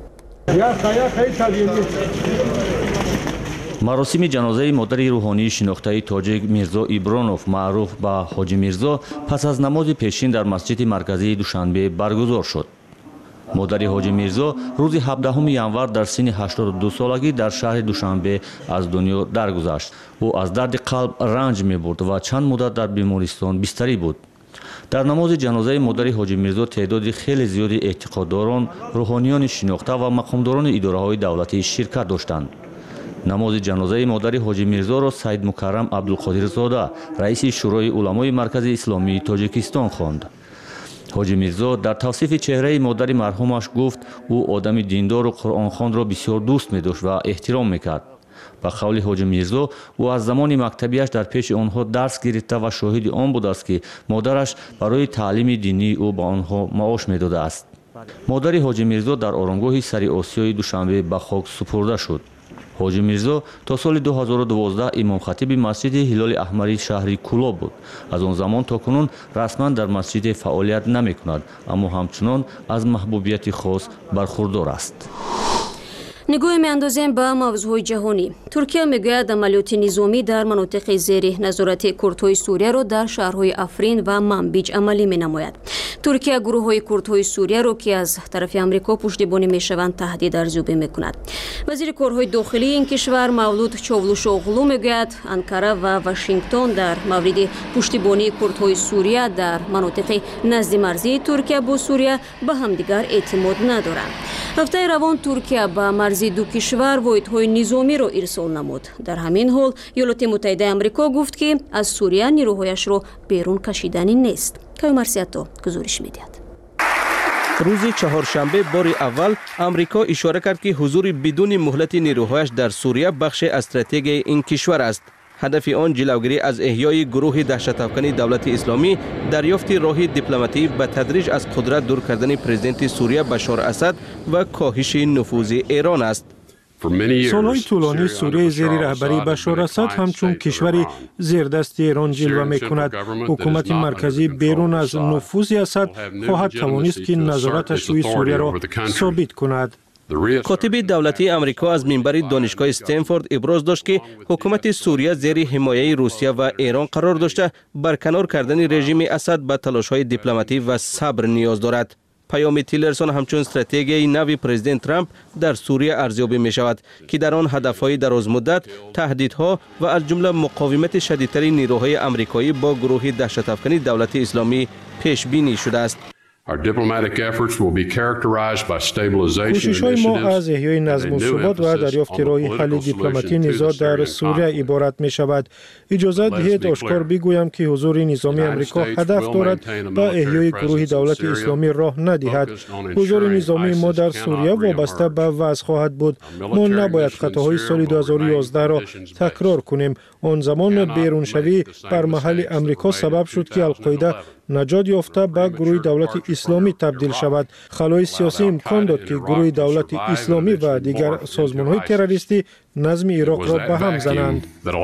مراسم جنازه مادر روحانی شناخته تاجیک میرزا ایبرانوف معروف به حاجی میرزا پس از نماز پیشین در مسجد مرکزی دوشنبه برگزار شد. модари ҳоҷи мирзо рӯзи ҳабдаҳуми январ дар синни ҳаштоду ду солагӣ дар шаҳри душанбе аз дунё даргузашт. ӯ аз дарди қалб ранҷ мебурд ва чанд муддат дар бемористон бистарӣ буд. дар намози ҷанозаи модари ҳоҷи мирзо теъдоди хеле зиёди эътиқоддорон, рӯҳониёни шинохта ва мақомдорони идораҳои давлатӣ ширкат доштанд. намози ҷанозаи модари ҳоҷи мирзоро Саид Мукаррам Абдулқодирзода, раиси шӯрои уламои маркази исломии Тоҷикистон хонд. ҳоҷи мирзо дар тавсифи чеҳраи модари марҳумаш гуфт, ӯ одами диндору қуръонхонро бисёр дӯст медошт ва эҳтиром мекард. ба қавли ҳоҷи мирзо, ӯ аз замони мактабиаш дар пеши онҳо дарс гирифта ва шоҳиди он будааст, ки модараш барои таълими динии ӯ ба онҳо маош медодааст. модари ҳоҷи мирзо дар оромгоҳи Сари Осиёи Душанбе ба хок супурда шуд. ҳоҷи мирзо то соли ду ҳазору дувоздаҳ имомхатиби масҷиди Ҳилоли Аҳмари шаҳри Кӯлоб буд. аз он замон то кунун расман дар масҷиде фаъолият намекунад, аммо ҳамчунон аз маҳбубияти хос бархурдор аст. нигоҳе меандозем ба мавзӯъҳои ҷаҳонӣ. Туркия мегӯяд амалиёти низомӣ дар манотиқи зери назорати курдҳои Сурияро дар шаҳрҳои Африн ва Манбиҷ амалӣ менамояд. Туркия гурӯҳҳои курдҳои Сурияро, ки аз тарафи Амрико пуштибонӣ мешаванд, таҳдид арзёбӣ мекунад. вазири корҳои дохилии ин кишвар Мавлуд Човлушоғлу мегӯяд, Анкара ва Вашингтон дар мавриди пуштибонии курдҳои Сурия дар манотиқи назди марзии Туркия бо Сурия ба ҳамдигар эътимод надоранд. ҳафтаи равон Туркия ба марзи ду кишвар воҳидҳои низомиро ирсол намуд. дар ҳамин ҳол Иёлоти Муттаҳидаи Амрико гуфт, ки аз Сурия нирӯҳояшро берун кашидани нест. Каймарсиато гузориш медиҳад. рӯзи чаҳоршанбе бори аввал Амрико ишора кард, ки ҳузури бидуни муҳлати нирӯҳояш дар Сурия бахше аз стратегияи ин кишвар аст. ҳадафи он ҷилавгирӣ аз эҳёи гурӯҳи даҳшатафкани давлати исломӣ, дарёфти роҳи дипломатӣ ба тадриҷ аз қудрат дур кардани президенти Сурия Башор Асад ва коҳиши нуфузи Эрон аст. солҳои тӯлонӣ Сурияи зери раҳбарии Башор Асад ҳамчун кишвари зердасти Эрон ҷилва мекунад. ҳукумати марказӣ берун аз нуфузи Асад хоҳад тавонист, ки назораташ рӯи Сурияро собит кунад. котиби давлатии Амрико аз минбари донишгоҳи Стенфорд иброз дошт, ки ҳукумати Сурия зери ҳимояи Русия ва Эрон қарор дошта, барканор кардани режими Асад ба талошҳои дипломатӣ ва сабр ниёз дорад. паёми Тиллерсон ҳамчун стратегияи нави президент Трамп дар Сурия арзёбӣ мешавад, ки дар он ҳадафҳои дарозмуддат, таҳдидҳо ва аз ҷумла муқовимати шадидтари нирӯҳои амрикоӣ бо гурӯҳи даҳшатафкани давлати исломӣ пешбинӣ шудааст. кӯшишҳои мо аз эҳёи назму субот ва дарёфти роҳи ҳалли дипломатии низоъ дар Сурия иборат мешавад. иҷозат диҳед ошкор бигӯям, ки ҳузури низомии Амрико ҳадаф дорад ба эҳёи гурӯҳи давлати исломӣ роҳ надиҳад. ҳузури низомии мо дар Сурия вобаста ба вазъ хоҳад буд. мо набояд хатоҳои соли ду ҳазору ёздаҳро такрор кунем. он замон беруншавӣ бар маҳалли Амрико сабаб шуд, ки Алқоида наҷот ёфта ба гурӯҳи давлати исломӣ табдил шавад. халои сиёсӣ имкон дод, ки гурӯҳи давлати исломӣ ва дигар созмонҳои террористӣ назми Ироқро ба ҳам зананд.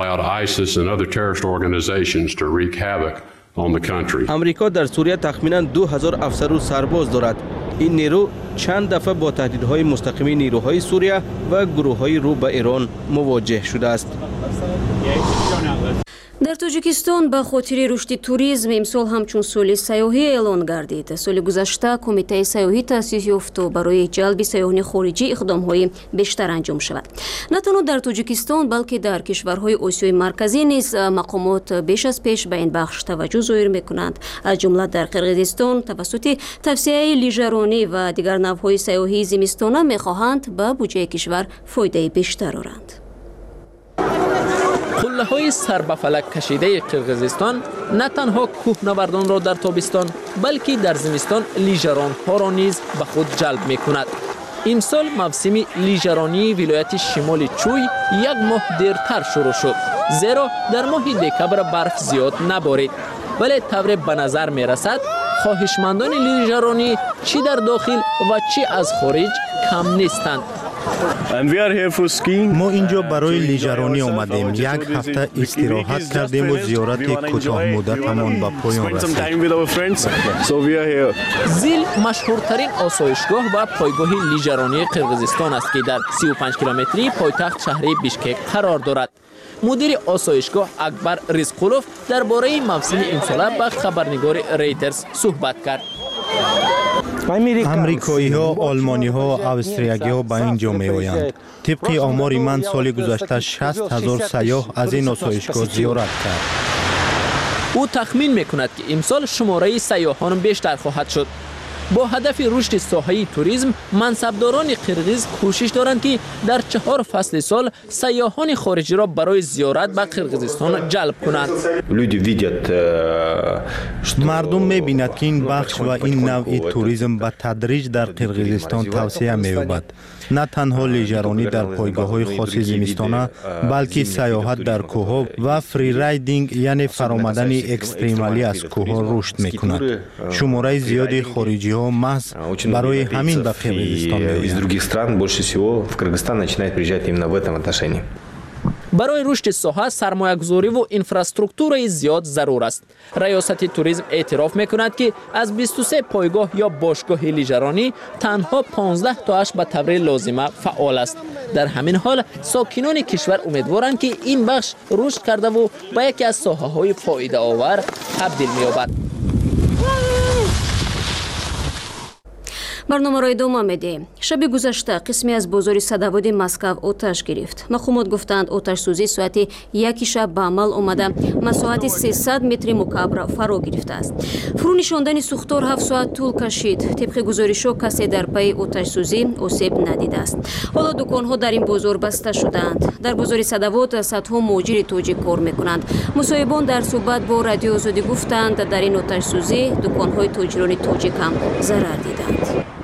амрико дар Сурия тахминан ду ҳазор афсару сарбоз дорад. ин нерӯ чанд дафъа бо таҳдидҳои мустақими нерӯҳои Сурия ва гурӯҳҳои рӯ ба Эрон мувоҷеҳ шудааст. дар Тоҷикистон ба хотири рушди туризм имсол ҳамчун соли сайёҳӣ эълон гардид. соли гузашта Кумитаи сайёҳӣ таъсис ёфт то барои ҷалби сайёҳони хориҷӣ иқдомҳои бештар анҷом шавад. на танҳо дар Тоҷикистон, балки дар кишварҳои Осиёи марказӣ низ мақомот беш аз пеш ба ин бахш таваҷҷӯҳ зоҳир мекунанд. аз ҷумла дар Қирғизистон тавассути тавсеяи лижаронӣ ва дигар навъҳои сайёҳии зимистона мехоҳанд ба буҷаи кишвар фоидаи бештар оранд. қуллаҳои сарбафалак кашидаи Қирғизистон на танҳо кӯҳнавардонро дар тобистон, балки дар зимистон лижаронҳоро низ ба худ ҷалб мекунад. имсол мавсими лижаронии вилояти шимоли Чуй як моҳ дертар шурӯъ шуд, зеро дар моҳи декабр барф зиёд наборид. вале тавре ба назар мерасад, хоҳишмандони лижаронӣ чӣ дар дохил ва чӣ аз хориҷ кам нестанд. мо инҷо барои лижаронӣ омадем. Як ҳафта истироҳат кардему зиёрати кӯтоҳмуддатамон ба поён расид. зил машҳуртарин осоишгоҳ ва пойгоҳи лижаронии Қирғизистон аст, ки дар си у панҷ километри пойтахт шаҳри Бишкек қарор дорад. мудири осоишгоҳ Акбар Ризқулов дар бораи мавсими имсола ба хабарнигори Reuters суҳбат кард. амрикоиҳо, олмониҳо, австриягиҳо ба ин ҷо меоянд. тибқи омори ман соли гузашта шаст ҳазор сайёҳ аз ин осоишгоҳ зиёрат кард. ӯ тахмин мекунад ки имсол шумораи сайёҳон бештар хоҳад шуд. бо ҳадафи рушди соҳаи туризм, мансабдорони қирғиз кӯшиш доранд ки дар чаҳор фасли сол сайёҳони хориҷиро барои зиёрат ба Қирғизистон ҷалб кунанд. мардум мебинад ки ин бахш ва ин навъи туризм ба тадриҷ дар Қирғизистон тавсея меёбад. на танҳо лижаронӣ дар пойгоҳҳои хоси зимистона, балки сайёҳат дар кӯҳҳо ва фрирайдинг, яъне фаромадани экстремалӣ аз кӯҳҳо рушд мекунад. шумораи зиёди хориҷиҳо маҳз барои ҳамин ба Қирғизистон меоянд. барои рушди соҳа сармоягузориву инфраструктураи зиёд зарур аст. раёсати туризм эътироф мекунад ки аз бисту се пойгоҳ ё бошгоҳи лижаронӣ танҳо понздаҳ тоаш ба таври лозима фаъол аст. дар ҳамин ҳол сокинони кишвар умедворанд ки ин бахш рушд кардаву ба яке аз соҳаҳои фоидаовар табдил меёбад. барномаро идома медиҳем. шаби гузашта қисме аз бозори садоводи Москав оташ гирифт. махумот гуфтанд оташсӯзӣ соати яки шаб ба амал омада масоҳати сесад метри мукаббар фаро гирифтааст. фурӯ нишондани сӯхтор ҳафт соат тӯл кашид. тибқи гузоришҳо касе дар пайи оташсӯзӣ осеб надидааст. ҳоло дуконҳо дар ин бозор баста шудаанд. дар бозори садовод садҳо муҳоҷири тоҷик кор мекунанд. мусоҳибон дар суҳбат бо радиои озодӣ гуфтанд дар ин оташсӯзӣ дуконҳои тоҷирони тоҷик ҳам зарар диданд.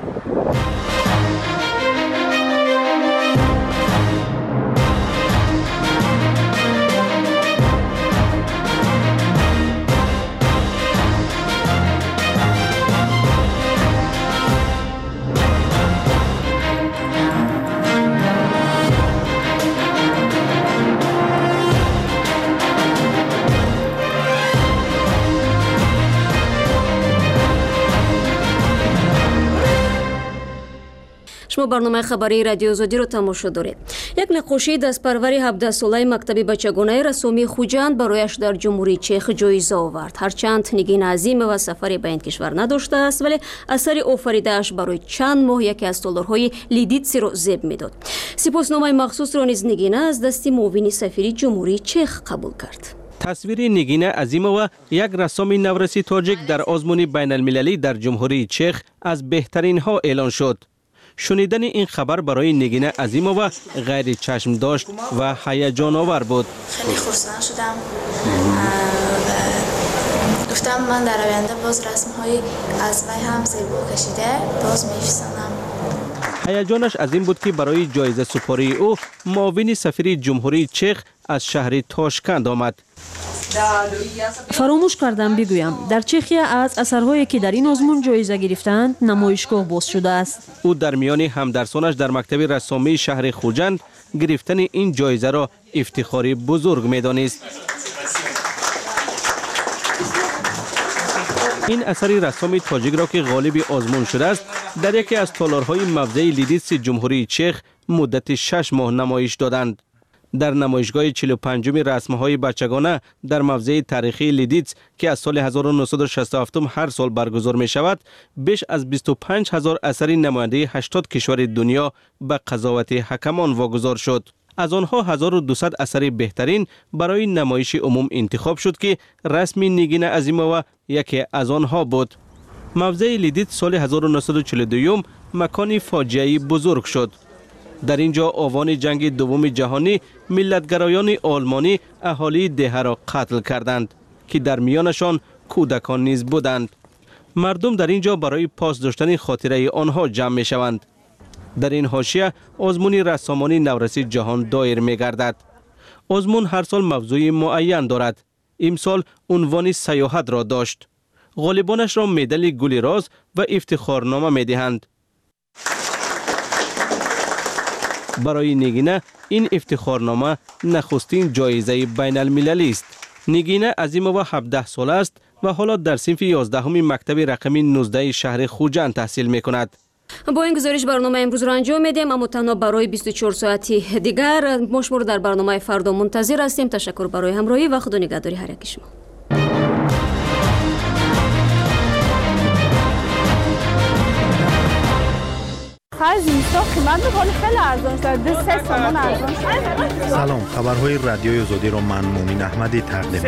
шумо барномаи хабарии радиои озодиро тамошо доред. як нақошии дастпарвари ҳабдаҳсолаи мактаби бачагонаи рассомии Хуҷанд барояш дар ҷумҳурии Чех ҷоиза овард. ҳарчанд Нигина Азимова сафаре ба ин кишвар надоштааст, вале асари офаридааш барои чанд моҳ яке аз толорҳои Лидитсиро зеб медод. сипосномаи махсусро низ Нигина аз дасти муовини сафири ҷумҳурии Чех қабул кард. тасвири Нигина Азимова, як рассоми навраси тоҷик дар озмуни байналмилалӣ дар ҷумҳурии Чех аз беҳтаринҳо эълон шуд. шунидани ин хабар барои Нигина Азимова ғайри чашмдошт ва ҳаяҷоновар буд. خیلی خرسند شدم گفتم من در آینده باز رسم‌های از وی هم زیبا کشیده باز می‌فسانم. ҳаяҷонаш аз ин буд ки барои ҷоиза супории ӯ муовини сафири ҷумҳурии Чех аз шаҳри Тошканд омад. фаромӯш кардам бигӯям, дар Чехия аз асарҳое ки дар ин озмун ҷоиза гирифтаанд намоишгоҳ боз шудааст. ӯ дар миёни ҳамдарсонаш дар мактаби рассомии шаҳри Хуҷанд гирифтани ин ҷоизаро ифтихори бузург медонист. ин асари рассоми тоҷикро ки ғолиби озмун шудааст, дар яке аз толорҳои мавзеи Лидитси ҷумҳурии Чех муддати шаш моҳ намоиш доданд. дар намоишгоҳи чилу панҷуми расмҳои бачагона дар мавзеи тарихии Лидитс ки аз соли ҳазору нуҳсаду шасту ҳафт ҳар сол баргузор мешавад, беш аз бисту панҷ ҳазор асари намояндаи ҳаштод кишвари дунё ба қазовати ҳакамон вогузор шуд. аз онҳо ҳазору дусад асари беҳтарин барои намоиши умум интихоб шуд ки расми Нигина Азимова яке аз онҳо буд. мавзеи Лидитс соли ҳазору нуҳсаду чилу ду макони фоҷиаи бузург шуд. дар ин ҷо овони ҷанги дуввуми ҷаҳонӣ миллатгароёни олмонӣ аҳолии деҳаро қатл карданд ки дар миёнашон кӯдакон низ буданд. мардум дар ин ҷо барои пос доштани хотираи онҳо ҷамъ мешаванд. дар ин ҳошия озмуни рассомони навраси ҷаҳон доир мегардад. озмун ҳар сол мавзӯи муайян дорад. имсол унвони сайёҳатро дошт. ғолибонашро медали гули роз ва ифтихорнома медиҳанд. барои Нигина ин ифтихорнома нахустин ҷоизаи байналмилалист. Нигина Азимова ҳабдаҳ сола аст ва ҳоло дар синфи ёздаҳуми мактаби рақами нуздаҳи шаҳри Хуҷанд таҳсил мекунад. бо ин гузориш барнома имрӯзро анҷом медиҳем, аммо танҳо барои бисту чор соати дигар. мо шуморо дар барномаи фардо мунтазир ҳастем. ташаккур барои ҳамроҳӣ ва худо нигаҳдори ҳар яки шумо. آخر زمستان قیمت بخوری خیلی ارزان شد. دو سه تومان ارزان شد. سلام، خبرهای رادیوی آزادی را من مومین احمدی تقدیم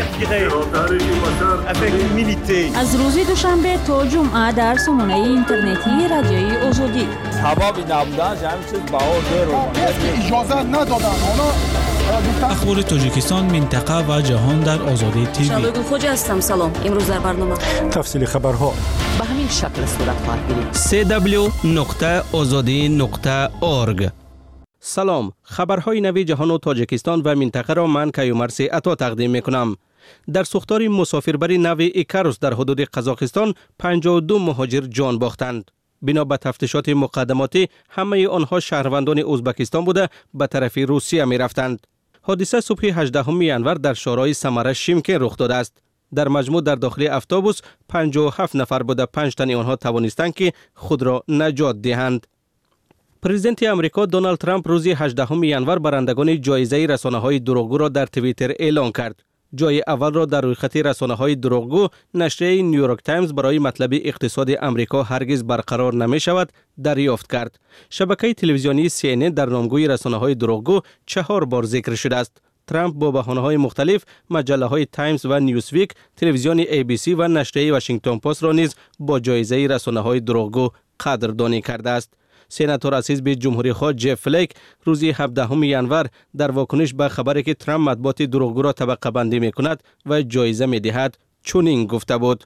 می‌کنم. از روز دوشنبه تا جمعه در سامانه اینترنتی رادیوی آزادی. حبابی نبودن همین چیز باور رو اجازه ندادن. اخبار تاجیکستان، منطقه و جهان در آزادی تیوی. شبگون خوج هستم. سلام. امروز در برنامه تفصیل خبرها به همین شکل صورت خواهد گرفت. سی دبلیو نقطه آزادی نقطه اورگ. سلام، خبرهای نوی جهان و تاجیکستان و منطقه را من کیومرث عطا تقدیم میکنم. در سوختار مسافربری نوی ایکاروس در حدود قزاقستان پنجاه و دو مهاجر جان باختند. بنا به تفتیشات مقدماتی همه آنها شهروندان ازبکستان بوده به طرف روسیه می رفتند. حادثه صبح هجدهم ینور در شورای سمره شیمکن رخ داده است. در مجموع در داخل اتوبوس پنجاه و هفت نفر بوده، پنج تن آنها توانستند که خود را نجات دهند. پرزیدنت امریکا دونالد ترامپ روز هجدهم ینور برندگان جایزه رسانه‌های دروغگو را در توییتر اعلان کرد. جای اول را در روی خط رسانه‌های دروغگو نشریه نیویورک تایمز برای مطلب اقتصاد امریکا هرگز برقرار نمی شود دریافت کرد. شبکه تلویزیونی سی ان ان در نامگوی رسانه‌های دروغگو چهار بار ذکر شده است. ترامپ با بهانه‌های مختلف مجله‌های تایمز و نیوزویک، تلویزیون ای بی سی و نشریه واشنگتن پست را نیز با جایزه رسانه‌های دروغگو قدردانی کرده است. سناتور از حزب جمهوری خواه جف فلیک روز هفدهم ینور در واکنش به خبری که ترامپ مطبوعات دروغگو را طبقه بندی می کند و جایزه می دهد چنین گفته بود: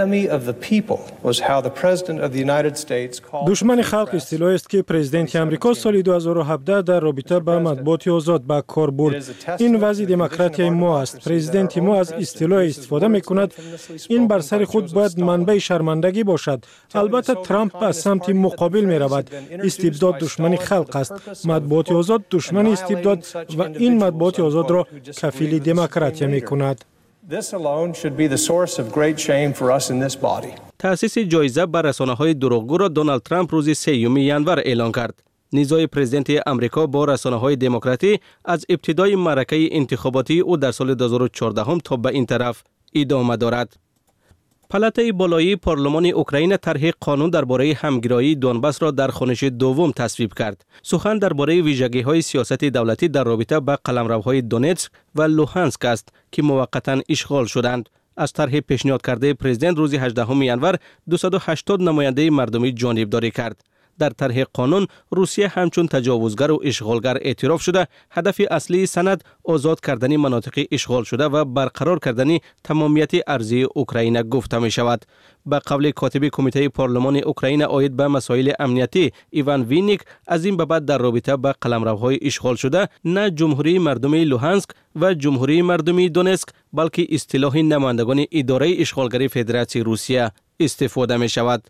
دشمن خلق اصطلاحی است که پرزیدنت امریکا سال دو هزار و هفده در رابطه با مطبوعات آزاد به کار برد. این وضع دموکراسی ما است. پرزیدنت ما از اصطلاح استفاده می کند. این بر سر خود باید منبع شرمندگی باشد. البته ترامپ به سمت مقابل می رود. استبداد دشمن خلق است. مطبوعات آزاد دشمن استبداد و این مطبوعات آزاد را کفیل دموکراسی می کند. This alone should be the source of great shame for us in this body. تأسیس جایزه بر رسانه‌های دروغگو را دونالد ترامپ روز سوم ینور اعلان کرد. نزاع پرزیدنت امریکا با رسانه‌های دموکراتی از ابتدای معرکه انتخاباتی او در سال دو هزار و چهارده تا به این طرف ادامه دارد. پالاتای بالایی پارلمان اوکراین طرح قانون درباره همگرایی دونباس را در خوانش دوم تصویب کرد. سخن درباره ویژگی‌های سیاست دولتی در رابطه با قلمروهای دونتسک و لوهانسک است که موقتا اشغال شدند. از طرح پیشنهاد کرده پرزیدنت روز هجدهم ینور دویست و هشتاد نماینده مردمی جانبداری کرد. در طرح قانون روسیه همچون تجاوزگر و اشغالگر اعتراف شده. هدف اصلی سند آزاد کردن مناطق اشغال شده و برقرار کردن تمامیت ارضی اوکراین گفته می شود. به قول کاتب کمیته پارلمان اوکراین عاید به مسائل امنیتی ایوان وینیک، از این به بعد در رابطه با قلمروهای اشغال شده نه جمهوری مردمی لوهانسک و جمهوری مردمی دونتسک بلکه اصطلاح نمایندگان اداره اشغالگری فدراسیون روسیه استفاده می شود.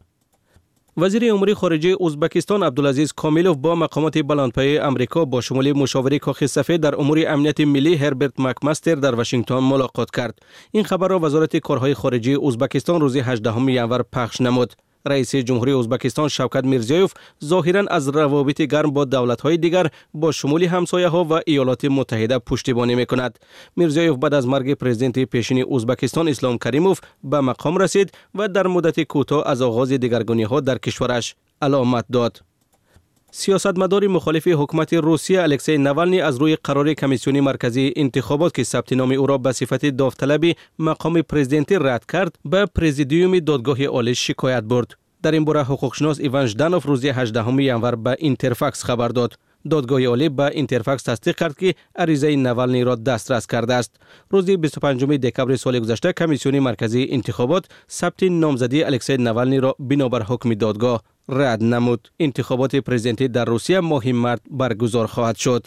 وزیر امور خارجه ازبکستان عبدالعزیز کامیلوف با مقامات بلندپایه امریکا با شمول مشاور کاخ سفید در امور امنیت ملی هربرت مکمستر در واشنگتن ملاقات کرد. این خبر را وزارت کارهای خارجه ازبکستان روز هجدهم ینور پخش نمود. رئیس جمهوری ازبکستان شوکت میرزیوف ظاهراً از روابط گرم با دولت‌های دیگر با شمول همسایه‌ها و ایالات متحده پشتیبانی می‌کند. میرزیوف بعد از مرگ پرزیدنت پیشین ازبکستان اسلام کریموف به مقام رسید و در مدت کوتاه از آغاز دگرگونی‌ها در کشورش علامت داد. سیاستمدار مخالف حکومت روسیه الکسی ناوالنی از روی قرار کمیسیون مرکزی انتخابات که ثبت نام او را به صفت داوطلب مقام پرزیدنتی رد کرد به پرزیدیوم دادگاه عالی شکایت برد. در این باره حقوقشناس ایوان ژدانوف روز هجدهم ینور به اینترفاکس خبر داد. دادگاه عالی به اینترفاکس تصدیق کرد که عریضه ناوالنی را دسترس کرده است. روز بیست و پنجم دکبر سال گذشته کمیسیون مرکزی انتخابات ثبت نامزدی الکسی ناوالنی را بنابر حکم دادگاه رد نمود. انتخابات پرزیدنتی در روسیه ماه مارس برگزار خواهد شد.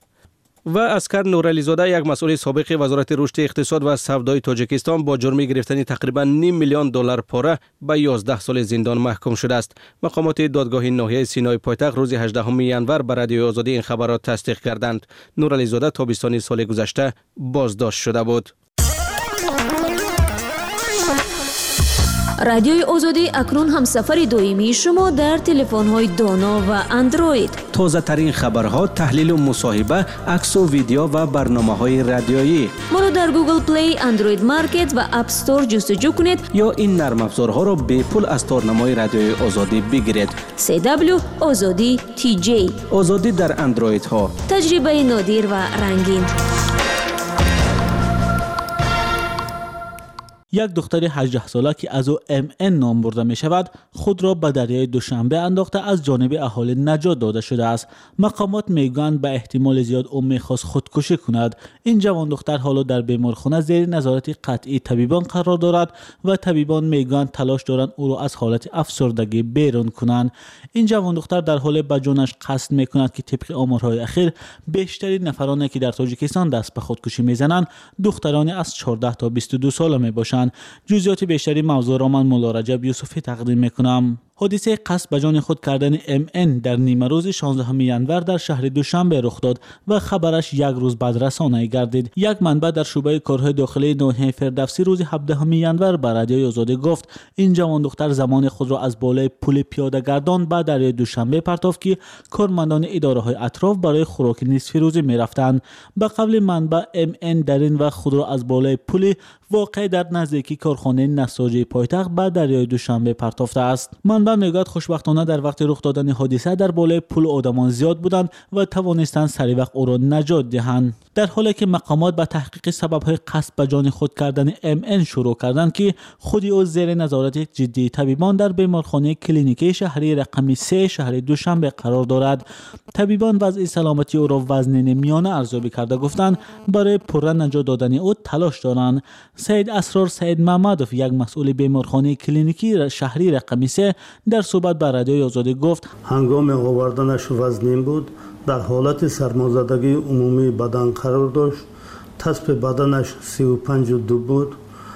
و اسکر نورعلی زاده، یک مسئول سابق وزارت رشد اقتصاد و سودای تاجیکستان، با جرم گرفتن تقریبا نیم میلیون دلار پاره به یازده سال زندان محکوم شده است. مقامات دادگاه ناحیه سینای پایتخت روز هجدهم ینور بر رادیوی آزادی این خبر را تصدیق کردند. نورعلی زاده تابستان سال گذشته بازداشت شده بود. رادیوی آزادی اکنون هم سفر دویمی شما در تلفن‌های دانا و اندروید. تازه ترین خبرها، تحلیل و مصاحبه، عکس و ویدیو و برنامه‌های رادیویی. ما رو در گوگل پلی، اندروید مارکت و اپ استور جستجو کنید یا این نرم افزارها را به پول از تارنمای رادیوی آزادی بگیرید. سی دبلیو آزادی تی جی. آزادی در اندروید ها. تجربه نادر و رنگین. یک دختر هجده ساله که از او ام ان نام برده می شود خود را به دریای دوشنبه انداخته از جانب اهالی نجات داده شده است. مقامات میگویند به احتمال زیاد او میخواست خودکشی کند. این جوان دختر حالا در بیمارخانه زیر نظارت قطعی طبیبان قرار دارد و طبیبان میگویند تلاش دارند او را از حالت افسردگی بیرون کنند. این جوان دختر در حال به جانش قصد میکند که طبق آمارهای اخیر بیشترین نفرانی که در تاجیکستان دست به خودکشی میزنند دخترانی از چهارده تا بیست و دو ساله میباشند. جزئیات بیشتری موضوع را من مولا رجب یوسفی تقدیم میکنم. حادثه قصد به جان خود کردن ام ان در نیمه روز شانزدهم ژانویه در شهر دوشنبه رخ داد و خبرش یک روز بعد رسانه‌ای گردید. یک منبع در شعبه کارهای داخلی ناحیه فردوسی روز هفدهم ژانویه به رادیوی آزادی گفت این جوان دختر زمان خود را از بالای پل پیاده گردان به دریای دوشنبه پرتافت که کارمندان اداره‌های اطراف برای خوراک نصف روزی می‌رفتند. به قول منبع ام ان در این وقت خود را از بالای پل واقع در نزدیکی کارخانه نساجی پایتخت به دریای دوشنبه پرتافته است. منبع میگوید خوشبختانه در وقت رخ دادن حادثه در بالای پل آدمان زیاد بودند و توانستند سری وقت او را نجات دهند. در حالی که مقامات به تحقیق سبب‌های قصد به جان خود کردن ام ان شروع کردند که خودی او زیر نظارت جدی طبیبان در بیمارخانه کلینیکی شهری رقم سه شهر دوشنبه قرار دارد. طبیبان وضع سلامتی او را وزن میانه ارزیابی کرده گفتند برای پررو نجات دادن او تلاش دارند. سید اسرار سید محمدوف یک مسئول بیمارخانه کلینیکی شهری رقم سه در صحبت با رادیوی آزادی گفت هنگام آوردنش وزنین بود، در حالت سرمازدگی عمومی بدن قرار داشت. تسپ بدنش سی و پنج و دو بود.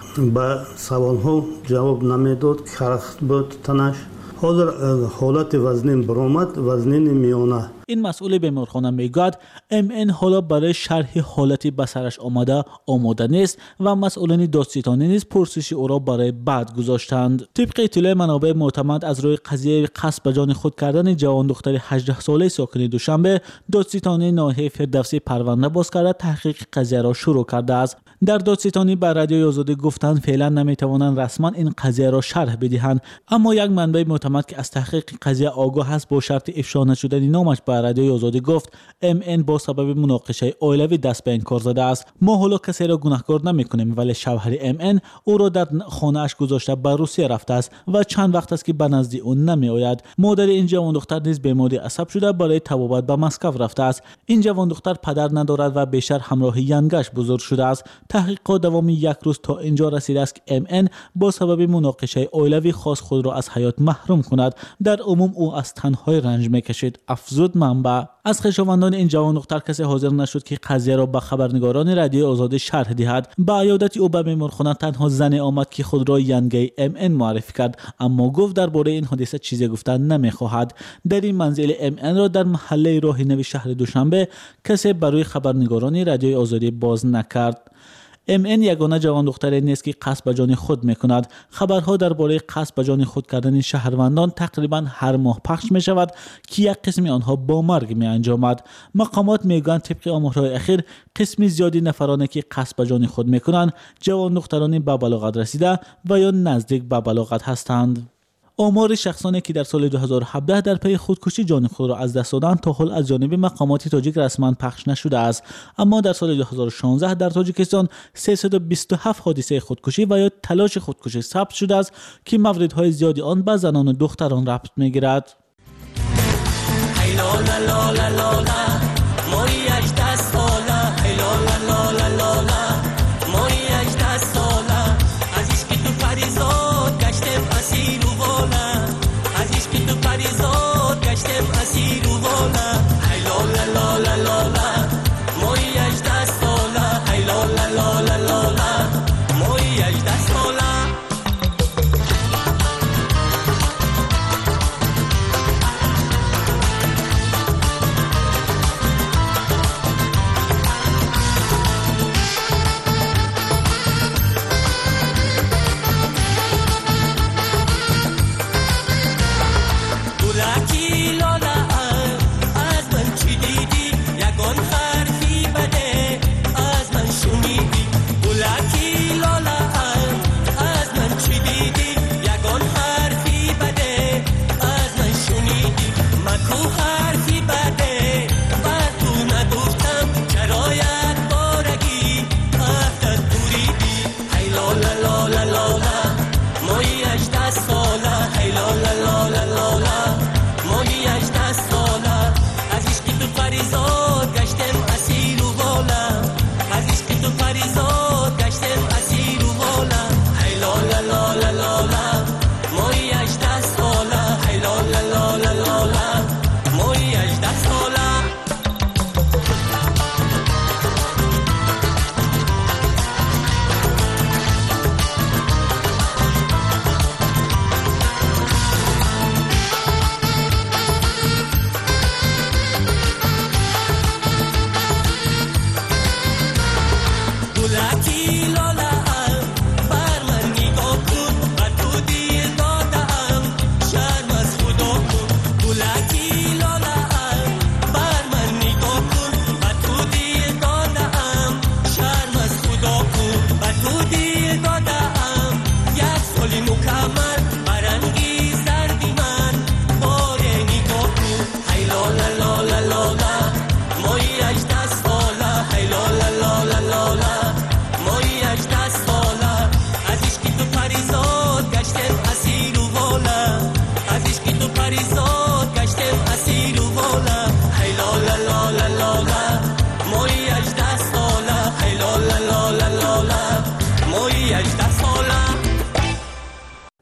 به سوالها جواب نمیداد، کرخت بود تنش. حاضر حالت وزنین برآمد، وزنین میانه. این مسئول بیمارخانه میگوید ام ان حالا برای شرح حالتی به سرش آمده آماده نیست و مسئولین دادستانی نیز پرسشی او را برای بعد گذاشتند. طبق اطلاع منابع معتمد از روی قضیه قصد به جان خود کردن جوان دختر هجده ساله ساکن دوشنبه دادستانی ناحیه فردوسی پرونده باز کرده تحقیق قضیه را شروع کرده است. در دادستانی بر رادیوی آزادی گفتند فعلا نمیتوانند رسما این قضیه را شرح بدهند، اما یک منبع معتمد که از تحقیق قضیه آگاه است با شرط افشا نشدن نامش به رادیوی آزادی گفت ام ان با سبب مناقشه عائلوی دست به انکار زده است. ما حالا کسی را گناهکار نمیکنیم، ولی شوهر ام ان او را در خانه اش گذاشته به روسیه رفته است و چند وقت است که به نزد او نمی آید. مادر این جوان دختر نیز بیماری عصب شده برای طبابت به مسکو رفته است. این جوان دختر پدر ندارد و بیشتر همراه ینگش بزرگ شده است. تحقیقات دوام یک روز تا اینجا رسیده است که ام ان با سبب مناقشه عائلوی خاص خود را از حیات محروم کند. در عموم او از تنهایی رنج میکشید، افزود منبع. از خویشاوندان این جوان دختر کسی حاضر نشد که قضیه را به خبرنگاران رادیوی آزادی شرح دهد. با عیادت او به بیمارخانه تنها زن آمد که خود را ینگی ام ان معرفی کرد، اما گفت درباره این حادثه چیزی گفتن نمیخواهد. در این منزل ام ان را در محله راه نو شهر دوشنبه کسی برای خبرنگاران رادیوی آزادی باز نکرد. ام ان یگانه جوان دختری نیست که قصد به جان خود میکند. خبرها درباره قصد به جان خود کردن شهروندان تقریبا هر ماه پخش می شود که یک قسم آنها با مرگ می انجامد. مقامات میگویند طبق آمارهای اخیر قسمی زیادی نفرانی که قصد به جان خود میکنند جوان دخترانی به بلاغت رسیده و یا نزدیک به بلاغت هستند. آمار شخصانی که در سال دو هزار و هفده در پی خودکشی جان خود را از دست دادند تا حال از جانب مقامات تاجیک رسما پخش نشده است، اما در سال دو هزار و شانزده در تاجیکستان سیصد و بیست و هفت حادثه خودکشی و یا تلاش خودکشی ثبت شده است که موردهای زیادی آن به زنان و دختران ربط می‌گیرد.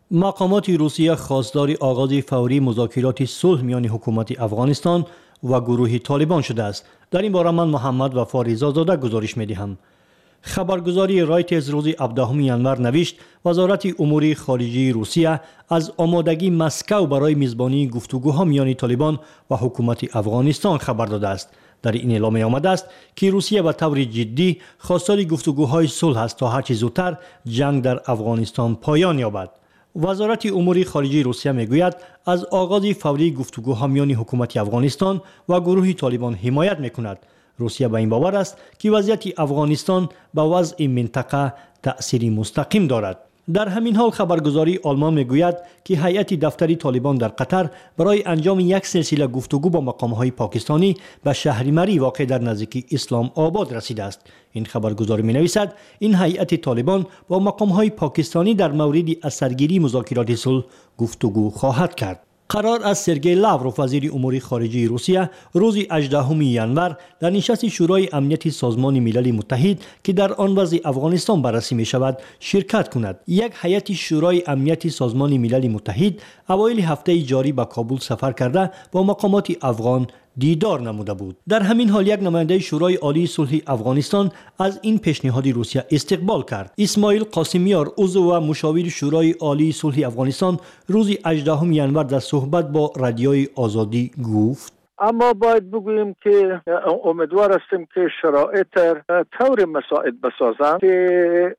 مقامات روسیه خواستار آغاز فوری مذاکرات صلح میان حکومت افغانستان و گروه طالبان شده است. در این باره من محمد وفا رضازاده گزارش می‌دهم. خبرگزاری رایترز روز هفدهم ژانویه نوشت وزارت امور خارجه روسیه از آمادگی مسکو برای میزبانی گفتگوها میان طالبان و حکومت افغانستان خبر داده است. در این اعلامیه آمده است که روسیه به طور جدی خواستار گفتگوهای صلح است تا هرچه زودتر جنگ در افغانستان پایان یابد. وزارت امور خارجه روسیه میگوید از آغاز فوری گفتگوها میان حکومت افغانستان و گروه طالبان حمایت میکند. روسیه به این باور است که وضعیت افغانستان به وضع منطقه تأثیری مستقیم دارد. در همین حال خبرگزاری آلمان میگوید که هیئت دفتری طالبان در قطر برای انجام یک سلسله گفتگو با مقام‌های پاکستانی به شهر مری واقع در نزدیکی اسلام آباد رسیده است. این خبرگزاری می‌نویسد این هیئت طالبان با مقام‌های پاکستانی در مورد اثرگیری مذاکرات صلح گفتگو خواهد کرد. قرار است سرگئی لاوروف وزیر امور خارجه روسیه روز هجدهم ژانویه در نشست شورای امنیت سازمان ملل متحد که در آن وضع افغانستان بررسی می شود شرکت کند. یک هیئت شورای امنیت سازمان ملل متحد اوایل هفته جاری به کابل سفر کرده با مقامات افغان دیدار نموده بود. در همین حال یک نماینده شورای عالی صلح افغانستان از این پیشنهاد روسیه استقبال کرد. اسماعیل قاسمیار عضو و مشاور شورای عالی صلح افغانستان روز هجدهم ژانویه در صحبت با رادیوی آزادی گفت اما باید بگوییم که امیدوار هستیم که شرایط طور مساعد بسازند که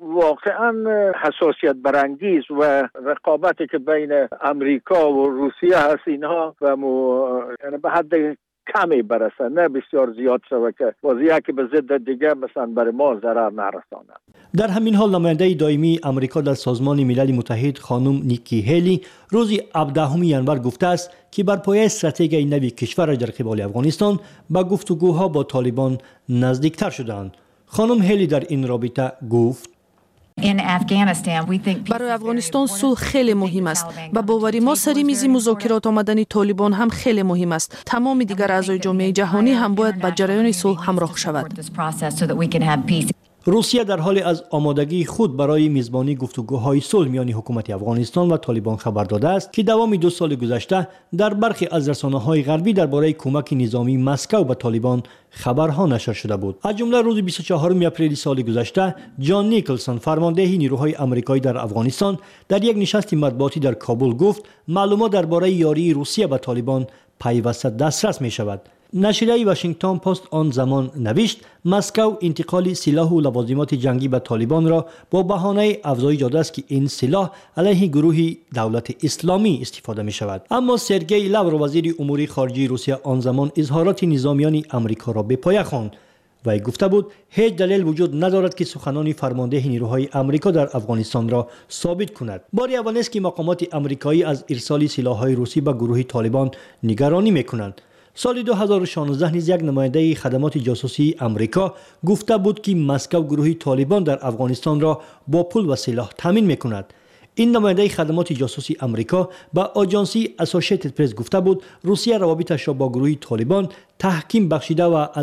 واقعا حساسیت برانگیز و رقابتی که بین امریکا و روسیه هست اینها و مو... یعنی به حد کمی برسه، نه بسیار زیاد شود که وضعیتی که به ضد دیگه مثلا برای ما ضرر نرساند. در همین حال نماینده دائمی امریکا در سازمان ملل متحد خانم نیکی هیلی روز هفدهم ژانویه گفته است که بر پایه استراتژی نوی کشور در قبال افغانستان به گفتگوها با طالبان نزدیکتر شدند. خانم هیلی در این رابطه گفت برای افغانستان صلح خیلی مهم است. با باوری ما سری میز مذاکرات آمدن طالبان هم خیلی مهم است. تمام دیگر اعضای جامعه جهانی هم باید با جریان صلح همراه شود. روسیه در حال از آمادگی خود برای میزبانی گفتگوهای صلح میان حکومت افغانستان و طالبان خبر داده است که دوام دو سال گذشته در برخی از رسانه‌های غربی درباره کمک نظامی مسکو به طالبان خبرها نشر شده بود. از جمله روز بیست و چهارم اپریل سال گذشته جان نیکلسون فرمانده نیروهای آمریکایی در افغانستان در یک نشست مطبوعاتی در کابل گفت معلومات درباره یاری روسیه به طالبان پیوسته دسترس می شود. نشریه واشنگتن پست آن زمان نوشت مسکو انتقال سلاح و لوازمات جنگی به طالبان را با بهانه افزایش داده است که این سلاح علیه گروه دولت اسلامی استفاده می شود. اما سرگئی لاوروف وزیر امور خارجه روسیه آن زمان اظهارات نظامیان آمریکا را به پایه خواند. وی گفته بود هیچ دلیل وجود ندارد که سخنان فرمانده نیروهای آمریکا در افغانستان را ثابت کند. باری اول است که مقامات آمریکایی از ارسال سلاح‌های روسی به گروه طالبان نگرانی می‌کنند. سال دو هزار و شانزده نیز یک نماینده خدمات جاسوسی آمریکا گفته بود که مسکو گروه طالبان در افغانستان را با پول و سلاح تامین می‌کند. این نماینده خدمات جاسوسی آمریکا به آژانسی اسوسییتد پرس گفته بود روسیه روابطش را با گروه طالبان تحکیم بخشیده و